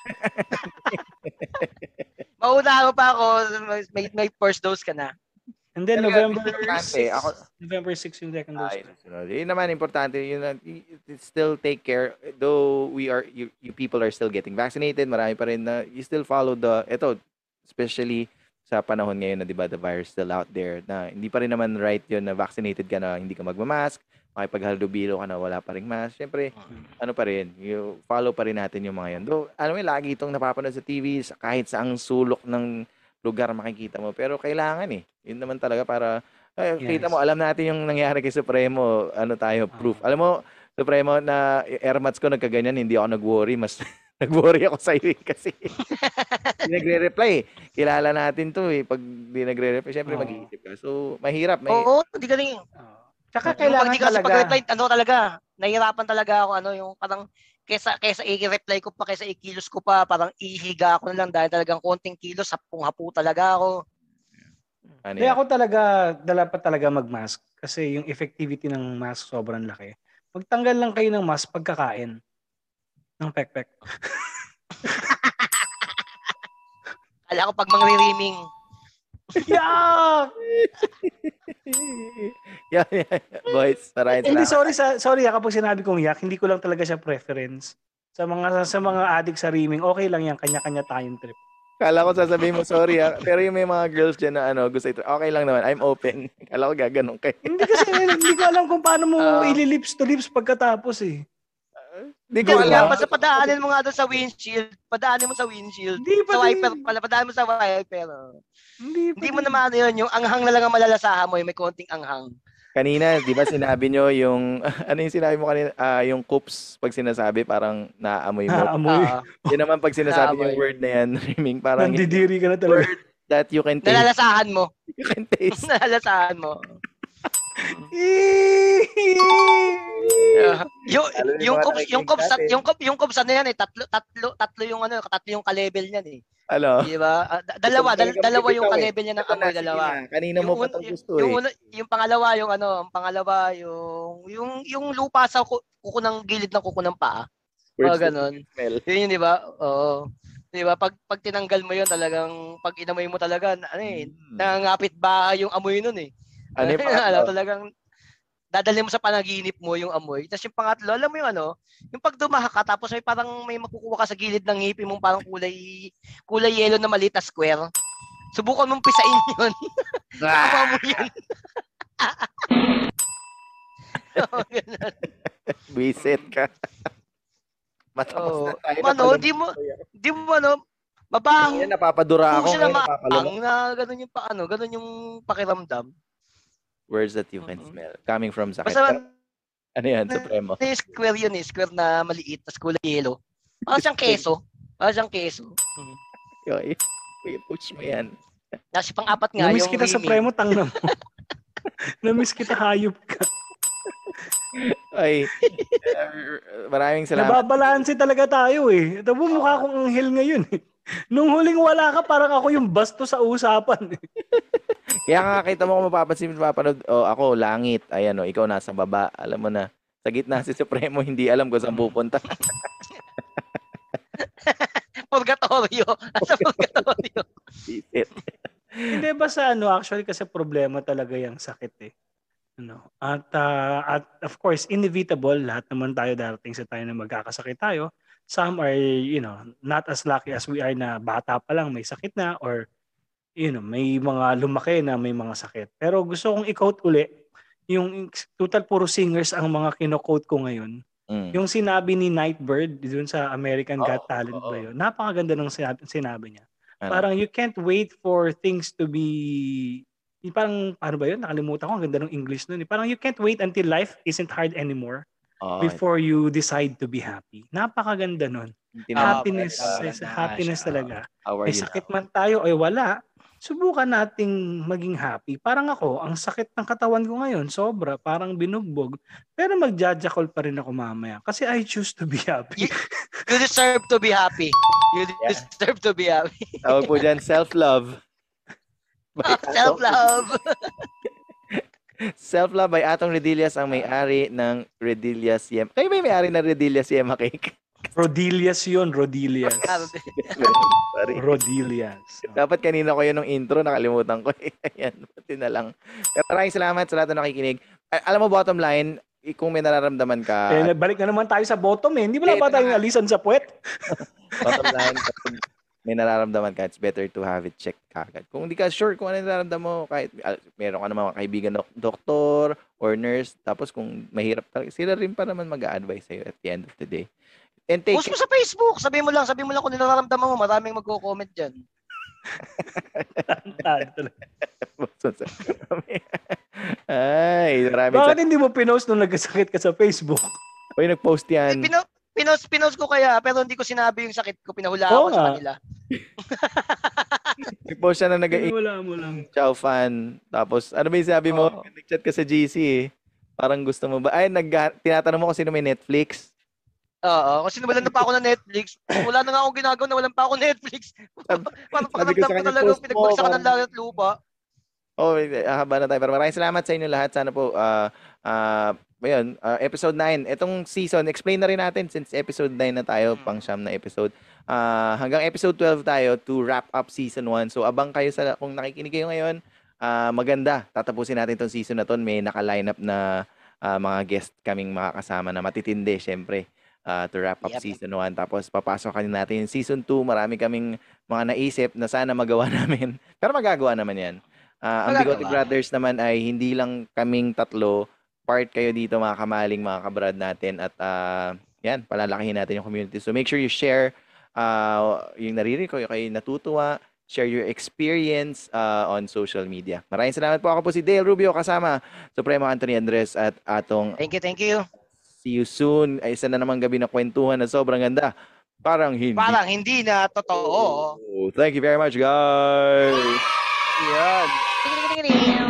Mauna ako pa ako, may first dose ka na. And then November 6 yung second dose. Yun naman importante, still take care, though you people are still getting vaccinated, marami pa rin na you still follow especially sa panahon ngayon na 'di ba the virus still out there, na hindi pa rin naman right yun na vaccinated ka na hindi ka magmamask, makipaghalubilo ka na wala pa ring mask. Syempre, ano pa rin, you follow pa rin natin yung mga yan. Though, alam mo, lagi itong napapanood sa TV, kahit saang sulok ng lugar makikita mo, pero kailangan yun naman talaga para kita mo, alam natin yung nangyari kay Supremo, proof. Alam mo, Supremo, na airmats ko nagkaganyan, hindi ako nag-worry, mas nag-worry ako sa iyo kasi hindi nagre-reply. Kilala natin to pag di nagre-reply, syempre mag-iisip ka. So, mahirap. Oo, hindi ka rin. Tsaka kailangan pag-reply, talaga, nahihirapan talaga ako, yung parang, kaysa i-reply ko pa, kaysa i-kilos ko pa, parang ihiga ako na lang dahil talagang konting kilos, hapong-hapo talaga ako. Kaya ako talaga, dala pa talaga mag-mask kasi yung effectivity ng mask sobrang laki. Magtanggal lang kayo ng mask pagkakain ng pek-pek. Kala ko pag mangririming. Yeah! Boys, maraming Hindi, salamat. sorry kapag sinabi kong yak, hindi ko lang talaga siya preference. Sa mga addict sa rimming, okay lang yan, kanya-kanya tayong trip. Kala ko sasabihin mo sorry pero yung may mga girls dyan na gusto ito, okay lang naman, I'm open. Kala ko gaganon kayo. Hindi kasi, hindi ko alam kung paano mo ili-lips to lips pagkatapos Hindi ko alam. Basta padaanin mo nga doon sa windshield. Padaanin mo sa windshield. Sa wiper pala, padaanin mo sa wiper. Hindi mo naman yun, yung anghang na lang ang malalasahan mo, yung may konting anghang. Kanina, di ba sinabi nyo yung, ano yung sinabi mo kanina, yung coops, pag sinasabi, parang naaamoy mo. Naaamoy. Yun naman pag sinasabi yung word na yan, rimming, parang nandidiri ka na talaga. Word that you can taste. Nalalasahan mo. You can taste. Nalalasahan mo. yung cups ano yan tatlo yung ka-level niyan Ano? Di ba? Dalawa yung ka-level niya ng amoy, dalawa. Kanina mo pa ito gusto yung pangalawa yung lupa sa kuko ng gilid ng kuko ng paa. Ganon. Yun, di ba? Oo. Di ba? Pag tinanggal mo yun, talagang pag inamoy mo talaga, nangangapit ba yung amoy nun talagang dadalhin mo sa panaginip mo yung amoy. Tapos yung pangatlo, alam mo yung yung pag dumaha ka, tapos may makukuha ka sa gilid ng ngipin mong parang kulay yellow na maliit na square. Subukan mong pisain yun. Tama mo yun. Visit ka. Matapos na tayo. Di mo mabaho. Yan, napapadura ako. Ganun yung pakiramdam. Words that you can smell. Coming from sakit. Ano yan, Supremo? Square yun square na maliit, tas kulay yellow. Parang siyang keso. Push mo yan. Kasi pang-apat nga Namiss yung kita Supremo, tangna mo. Namiss kita, hayop ka. Ay, maraming salamat. Nababalanse talaga tayo Ito mo, mukha akong anghel ngayon Nung huling wala ka, parang ako yung basto sa usapan Kaya nga kita mo kung mapapansin, mapapanood, ako, langit. Ayan ikaw nasa baba. Alam mo na, sa gitna si Supremo, hindi alam kung saan pupunta. Purgatorio. Sa purgatorio. Hindi, basta actually kasi problema talaga yung sakit At of course, inevitable, lahat naman tayo darating sa tayo na magkakasakit tayo. Some are, not as lucky as we are na bata pa lang may sakit na or, may mga lumaki na may mga sakit. Pero gusto kong i-quote uli, yung total puro singers ang mga kino-quote ko ngayon. Yung sinabi ni Nightbird dun sa American Got Talent ba yun? Napakaganda ng sinabi niya. Parang you can't wait for things to be... Parang, ano ba yun? Nakalimutan ko. Ang ganda ng English nun. Parang you can't wait until life isn't hard anymore before you decide to be happy. Napakaganda nun. Happiness talaga. May sakit man tayo ay wala, subukan nating maging happy. Parang ako, ang sakit ng katawan ko ngayon, sobra, parang binugbog. Pero magjajakol pa rin ako mamaya. Kasi I choose to be happy. You deserve to be happy. You deserve to be happy. Tawag po dyan, self-love. Self-love. Self-love by Atong Redillas, ang may-ari ng Redillas Yema. Kayo ba yung may-ari ng Redillas Yema Cake? Rodillas yun, Rodillas. Sorry. Rodillas. Dapat kanina ko yun nung intro, nakalimutan ko. Ayan, pati na lang. Pero maraming salamat sa lahat na nakikinig. Alam mo, bottom line, kung may nararamdaman ka... balik na naman tayo sa bottom eh. Hindi ba tayong alisan sa puwet? Bottom line, kapag may nararamdaman ka, it's better to have it checked kagad. Kung hindi ka sure kung ano yung nararamdaman mo, kahit meron ka naman mga kaibigan doktor or nurse, tapos kung mahirap talaga, sila rin pa naman mag-a-advise sa'yo at the end of the day. And post mo sa Facebook. Sabihin mo lang kung nararamdaman mo. Maraming magko-comment dyan. Ay, maraming... Bakit hindi mo pinost nung nagkasakit ka sa Facebook? Uy, nag-post yan. Pinost ko kaya, pero hindi ko sinabi yung sakit ko. Pinahula ako sa kanila. Nag-post siya na Wala mo lang. Ciao fan. Tapos, ano ba yung sabi mo? Nag-chat ka sa GC eh. Parang gusto mo ba? Ay, tinatanong mo kung sino may Netflix. Oo, kasi nawalan na pa ako ng Netflix. Wala na nga akong ginagawa, nawalan pa ako ng Netflix. Parang pakaramdam ko talaga, pinagbagsakan ng langit at lupa. Haba na tayo. Pero maraming salamat sa inyo lahat. Sana po, episode 9. Itong season, explain na rin natin since episode 9 na tayo, pang siyam na episode. Hanggang episode 12 tayo to wrap up season 1. So, abang kayo kung nakikinig kayo ngayon, maganda. Tatapusin natin itong season na to. May naka-line up na mga guest kaming makakasama na matitindi, syempre. To wrap up season 1. Tapos papasok natin yung season 2. Marami kaming mga naisip na sana magawa namin. Pero magagawa naman yan. Ang Bigote Brothers naman ay hindi lang kaming tatlo. Part kayo dito mga kamaling, mga kabrad natin. At yan, palalakihin natin yung community. So make sure you share yung naririnig ko, yung kayo natutuwa. Share your experience on social media. Maraming salamat po. Ako po si Dale Rubio kasama Supremo Anthony Andres at Atong. Thank you. See you soon. Ay, isa na naman gabi na kwentuhan na sobrang ganda. Parang hindi na totoo. Thank you very much, guys. Yan.